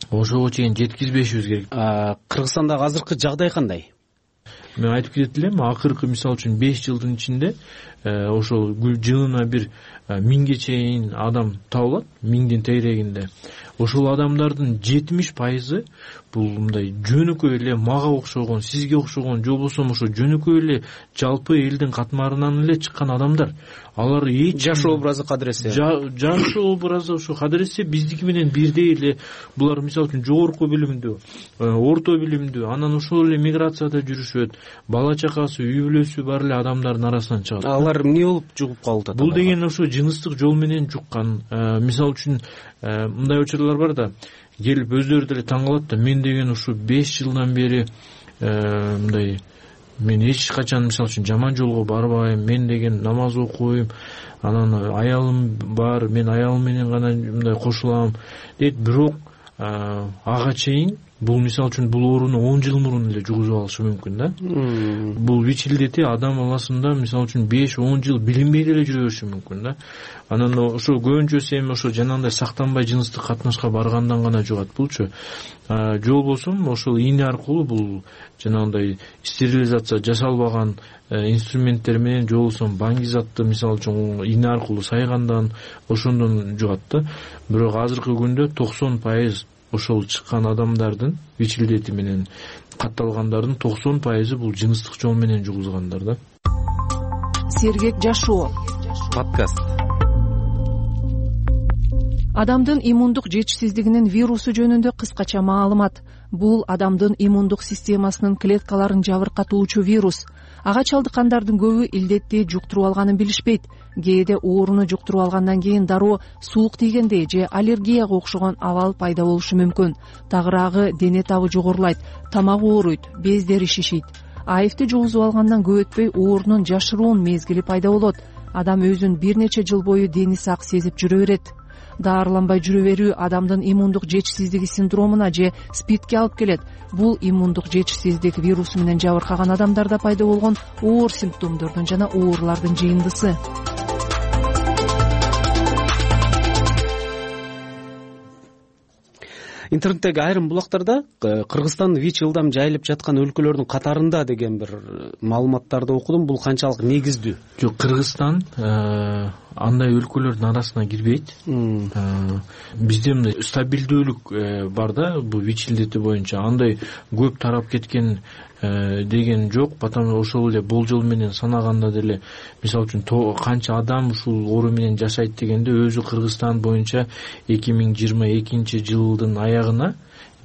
ошого чейин жеткизбешибиз керек. Кыргызстандагы азыркы жагдай кандай? Мен айтып кетет элем, акыркы мисалы үчүн 5 жылдын ичинде ошол жылына бир 1000ге чейин адам табылат, 1000дин тегерегинде. Ошол адамдардын 70% бул мындай жөнөкөй эле мага окшогон, сизге окшогон, же болбосо ошо жөнөкөй эле жалпы элдин катмарынан эле чыккан адамдар. Алар жашоо образы кадыресе, жашоо образы ошо кадыресе биздики менен бирдей эле. Булар мисалы үчүн жогорку билимдүү, орто билимдүү, анан ошол эле миграцияда жүрүшөт, бала чакасы, үй бүлөсү бар эле адамдардын арасынан чыгат. Алар эмне болуп жугуп калып атат? Бул деген ошо жыныстык жол менен жуккан. Мисалы үчүн мындай учурлар бар да, келип өздөрү деле таң калат да, мен деген ушу 5 жылдан бери мындай мен эч качан мисалы үчүн жаман жолго барбайм, мен деген намаз окуйм, анан аялым бар, мен аялым менен гана мындай кошулам дейт. Бирок ага чейин бул мисалы үчүн бул ооруну 10 жыл мурун эле жугузуп алышы мүмкүн да. Бул ВИЧ илдети адам баласында мисалы үчүн 5-10 жыл билинбей деле жүрө бериши мүмкүн да. Анан ошо көбүнчөсү эми ошо жанагындай сактанбай жыныстык катнашка баргандан гана жугат булчу. Же болбосо ошол ийне аркылуу бул жанагындай стерилизация жасалбаган инструменттер менен, же болбосо баңгизатты мисалы үчүн ийне аркылуу сайгандан, ошондон жугат да. Бирок азыркы күндө 90% ошол чыккан адамдардын, ВИЧ илдети менен катталгандардын 90% бул жыныстык жол менен жугузгандар да. Сергек жашоо подкаст. Адамдын иммундук жетишсиздигинин вирусу жөнүндө кыскача маалымат. Бул адамдын иммундук системасынын клеткаларын жабыркатуучу вирус. Ага чалдыккандардын көбү илдетти жуктуруп алганын билишпейт. Кээде ооруну жуктуруп алгандан кийин дароо суук тийгендей же аллергияга окшогон абал пайда болушу мүмкүн. Тагыраагы дене табы жогорулайт, тамак ооруйт, бездери шишийт. АИВди жугузуп алгандан көп өтпөй оорунун жашыруун мезгили пайда болот. Адам өзүн бир нече жыл бою дени сак сезип жүрө берет. Даарыланбай жүрө берүү адамдын иммундук жетишсиздиги синдромуна же СПИДке алып келет. Бул иммундук жетишсиздик вирусу менен жабыркаган адамдарда пайда болгон оор симптомдордун жана оорулардын жыйындысы. Интернеттеги айрым булактарда Кыргызстан ВИЧ ылдам жайылып жаткан өлкөлөрдүн катарында деген бир маалыматтарды окудум. Бул канчалык негиздүү? Жок, Кыргызстан андай өлкөлөрдүн арасына кирбейт. Бизде мындай стабилдүүлүк бар да, бул ВИЧ илдети боюнча андай көп тарап кеткен деген жок. Потому ошол эле болжол менен санаганда деле мисалы үчүн канча адам ушул оору менен жашайт дегенде өзү Кыргызстан боюнча 2022 жылдын аягына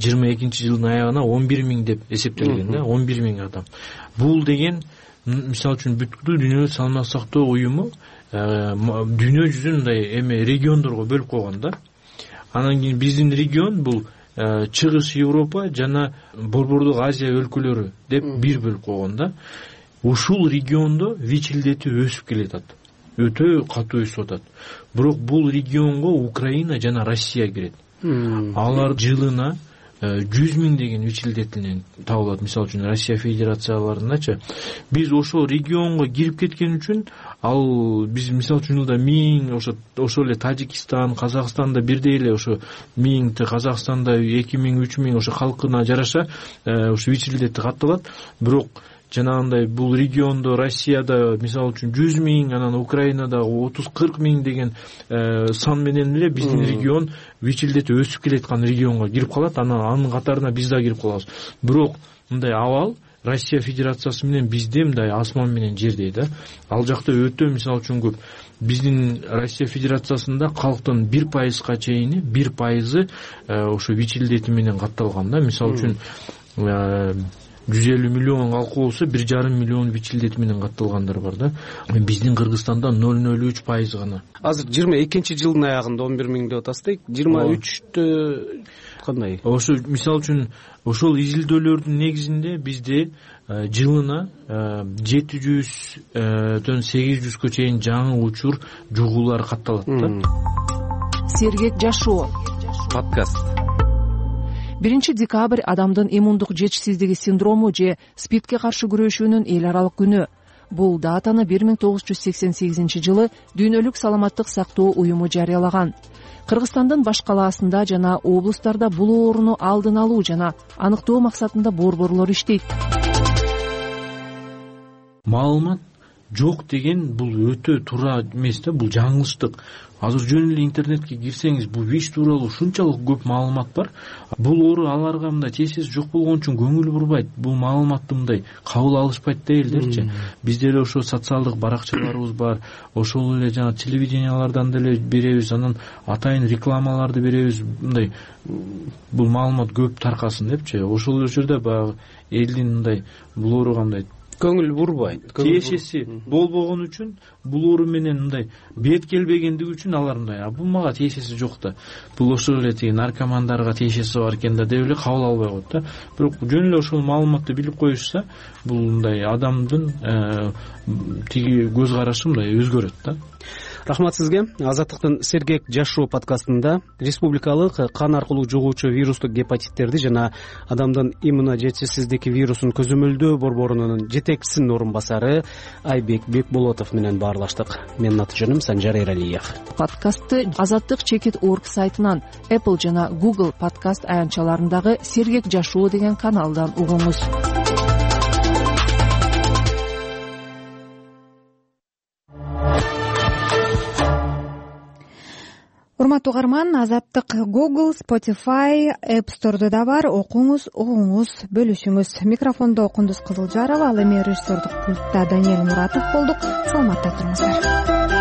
11 миң деп эсептелген да, 11 миң адам. Бул деген мисалы үчүн бүткүл дүйнөлүк саламаттык сактоо уюму дүйнө жүзүн мындай эме региондорго бөлүп койгон да. Анан кийин биздин регион бул Чыгыш Европа жана Борбордук Азия өлкөлөрү деп бир бөлүп койгон да. Ушул региондо ВИЧ илдети өсүп келатат. Өтө катуу өсүп атат. Бирок бул регионго Украина жана Россия кирет. Алар жылына 100 миң деген ВИЧ илдетинен табылат. Мисалы үчүн Россия Федерацияларындачы биз ошол регионго кирип кеткен үчүн ал биз мисалы үчүн жылда 1000, ошол эле Тажикстан, Казакстанда бирдей эле ошо 1000, Казакстанда 2000, 3000 ошо калкына жараша ошо ВИЧ илдети катталат. Бирок жанагындай бул региондо Россияда мисалы үчүн 100 миң, анан Украинада 30-40 миң деген сан менен эле биздин регион ВИЧ илдети өсүп келаткан регионго кирип калат. Анын катарына биз да кирип калабыз. Бирок мындай абал Россия Федерациясы менен бизде мындай асман менен жердей да. Ал жакта өтө мисалы үчүн көп. Биздин Россия Федерациясында калктын 1%га чейини 1% ошо ВИЧ илдети менен катталган да. Мисалы үчүн 150 миллион калкы болсо 1,5 миллион ВИЧ илдети менен катталгандар бар да. Биздин Кыргызстанда 0,03% гана. Азыр 22 жылдын аягында 11 миң деп атасыз. 23-тө кандай? Ошо мисалы үчүн ошол изилдөөлөрдүн негизинде бизде жылына 700-төн 800гө чейин жаңы учур жугуулар катталат да. Сергек жашоо подкаст. 1 декабрь адамдын иммундук жетишсиздиги синдрому же СПИДке каршы күрөшүүнүн эл аралык күнү. Бул датаны 1988 жылы Дүйнөлүк саламаттык сактоо уюму жарыялаган. кыргызстандын баш калаасында жана облустарда бул ооруну алдын алуу жана аныктоо максатында борборлор иштейт. Маалымат жок деген бул өтө туура эмес да, бул жаңылыштык. Азыр жөн эле интернетке кирсеңиз, бул ВИЧ тууралуу ушунчалык көп маалымат бар. Бул оору аларга мындай тиешеси жок болгон үчүн көңүл бурбайт. Бул маалыматты мындай кабыл алышпайт да элдерчи. Бизде эле ошо социалдык баракчаларыбыз бар. Ошол эле жана телевидениялардан деле беребиз, анан атайын рекламаларды беребиз. Мындай бул маалымат көп таркасын депчи. Ошол жерде баягы элдин мындай бул ооруга мындай көңүл бурбайт, тиешеси болбогон үчүн, бул оору менен мындай бет келбегендиги үчүн алар мындай, бул мага тиешеси жок да, бул ошол эле тиги наркомандарга тиешеси бар экен да деп эле кабыл албай коет да. Бирок жөн эле ошол маалыматты билип коюшса, бул мындай адамдын тиги көз карашы мындай өзгөрөт да. Рахмат сизге. Азаттыктын Сергек жашоо подкастында республикалык кан аркылуу жугуучу вирустук гепатиттерди жана адамдын иммуножетишсиздик вирусун көзөмөлдөө борборунун жетекчисинин орун басары Айбек Бекболотов менен баарлаштык. Менин аты жөнүм Санжар Эралиев. Подкастты Азаттык.org сайтынан, Apple жана Google подкаст аянтчаларындагы Сергек жашоо деген каналдан угуңуз. Урматтуу угарман, Азаттык Google, Spotify, App Store'да да бар. Окуңуз, угуңуз, бөлүшүңүз. Микрофондо Кундуз Кызылжарова, ал эми режиссердик пультта Даниэль Муратов болдук. Саламатта туруңуздар.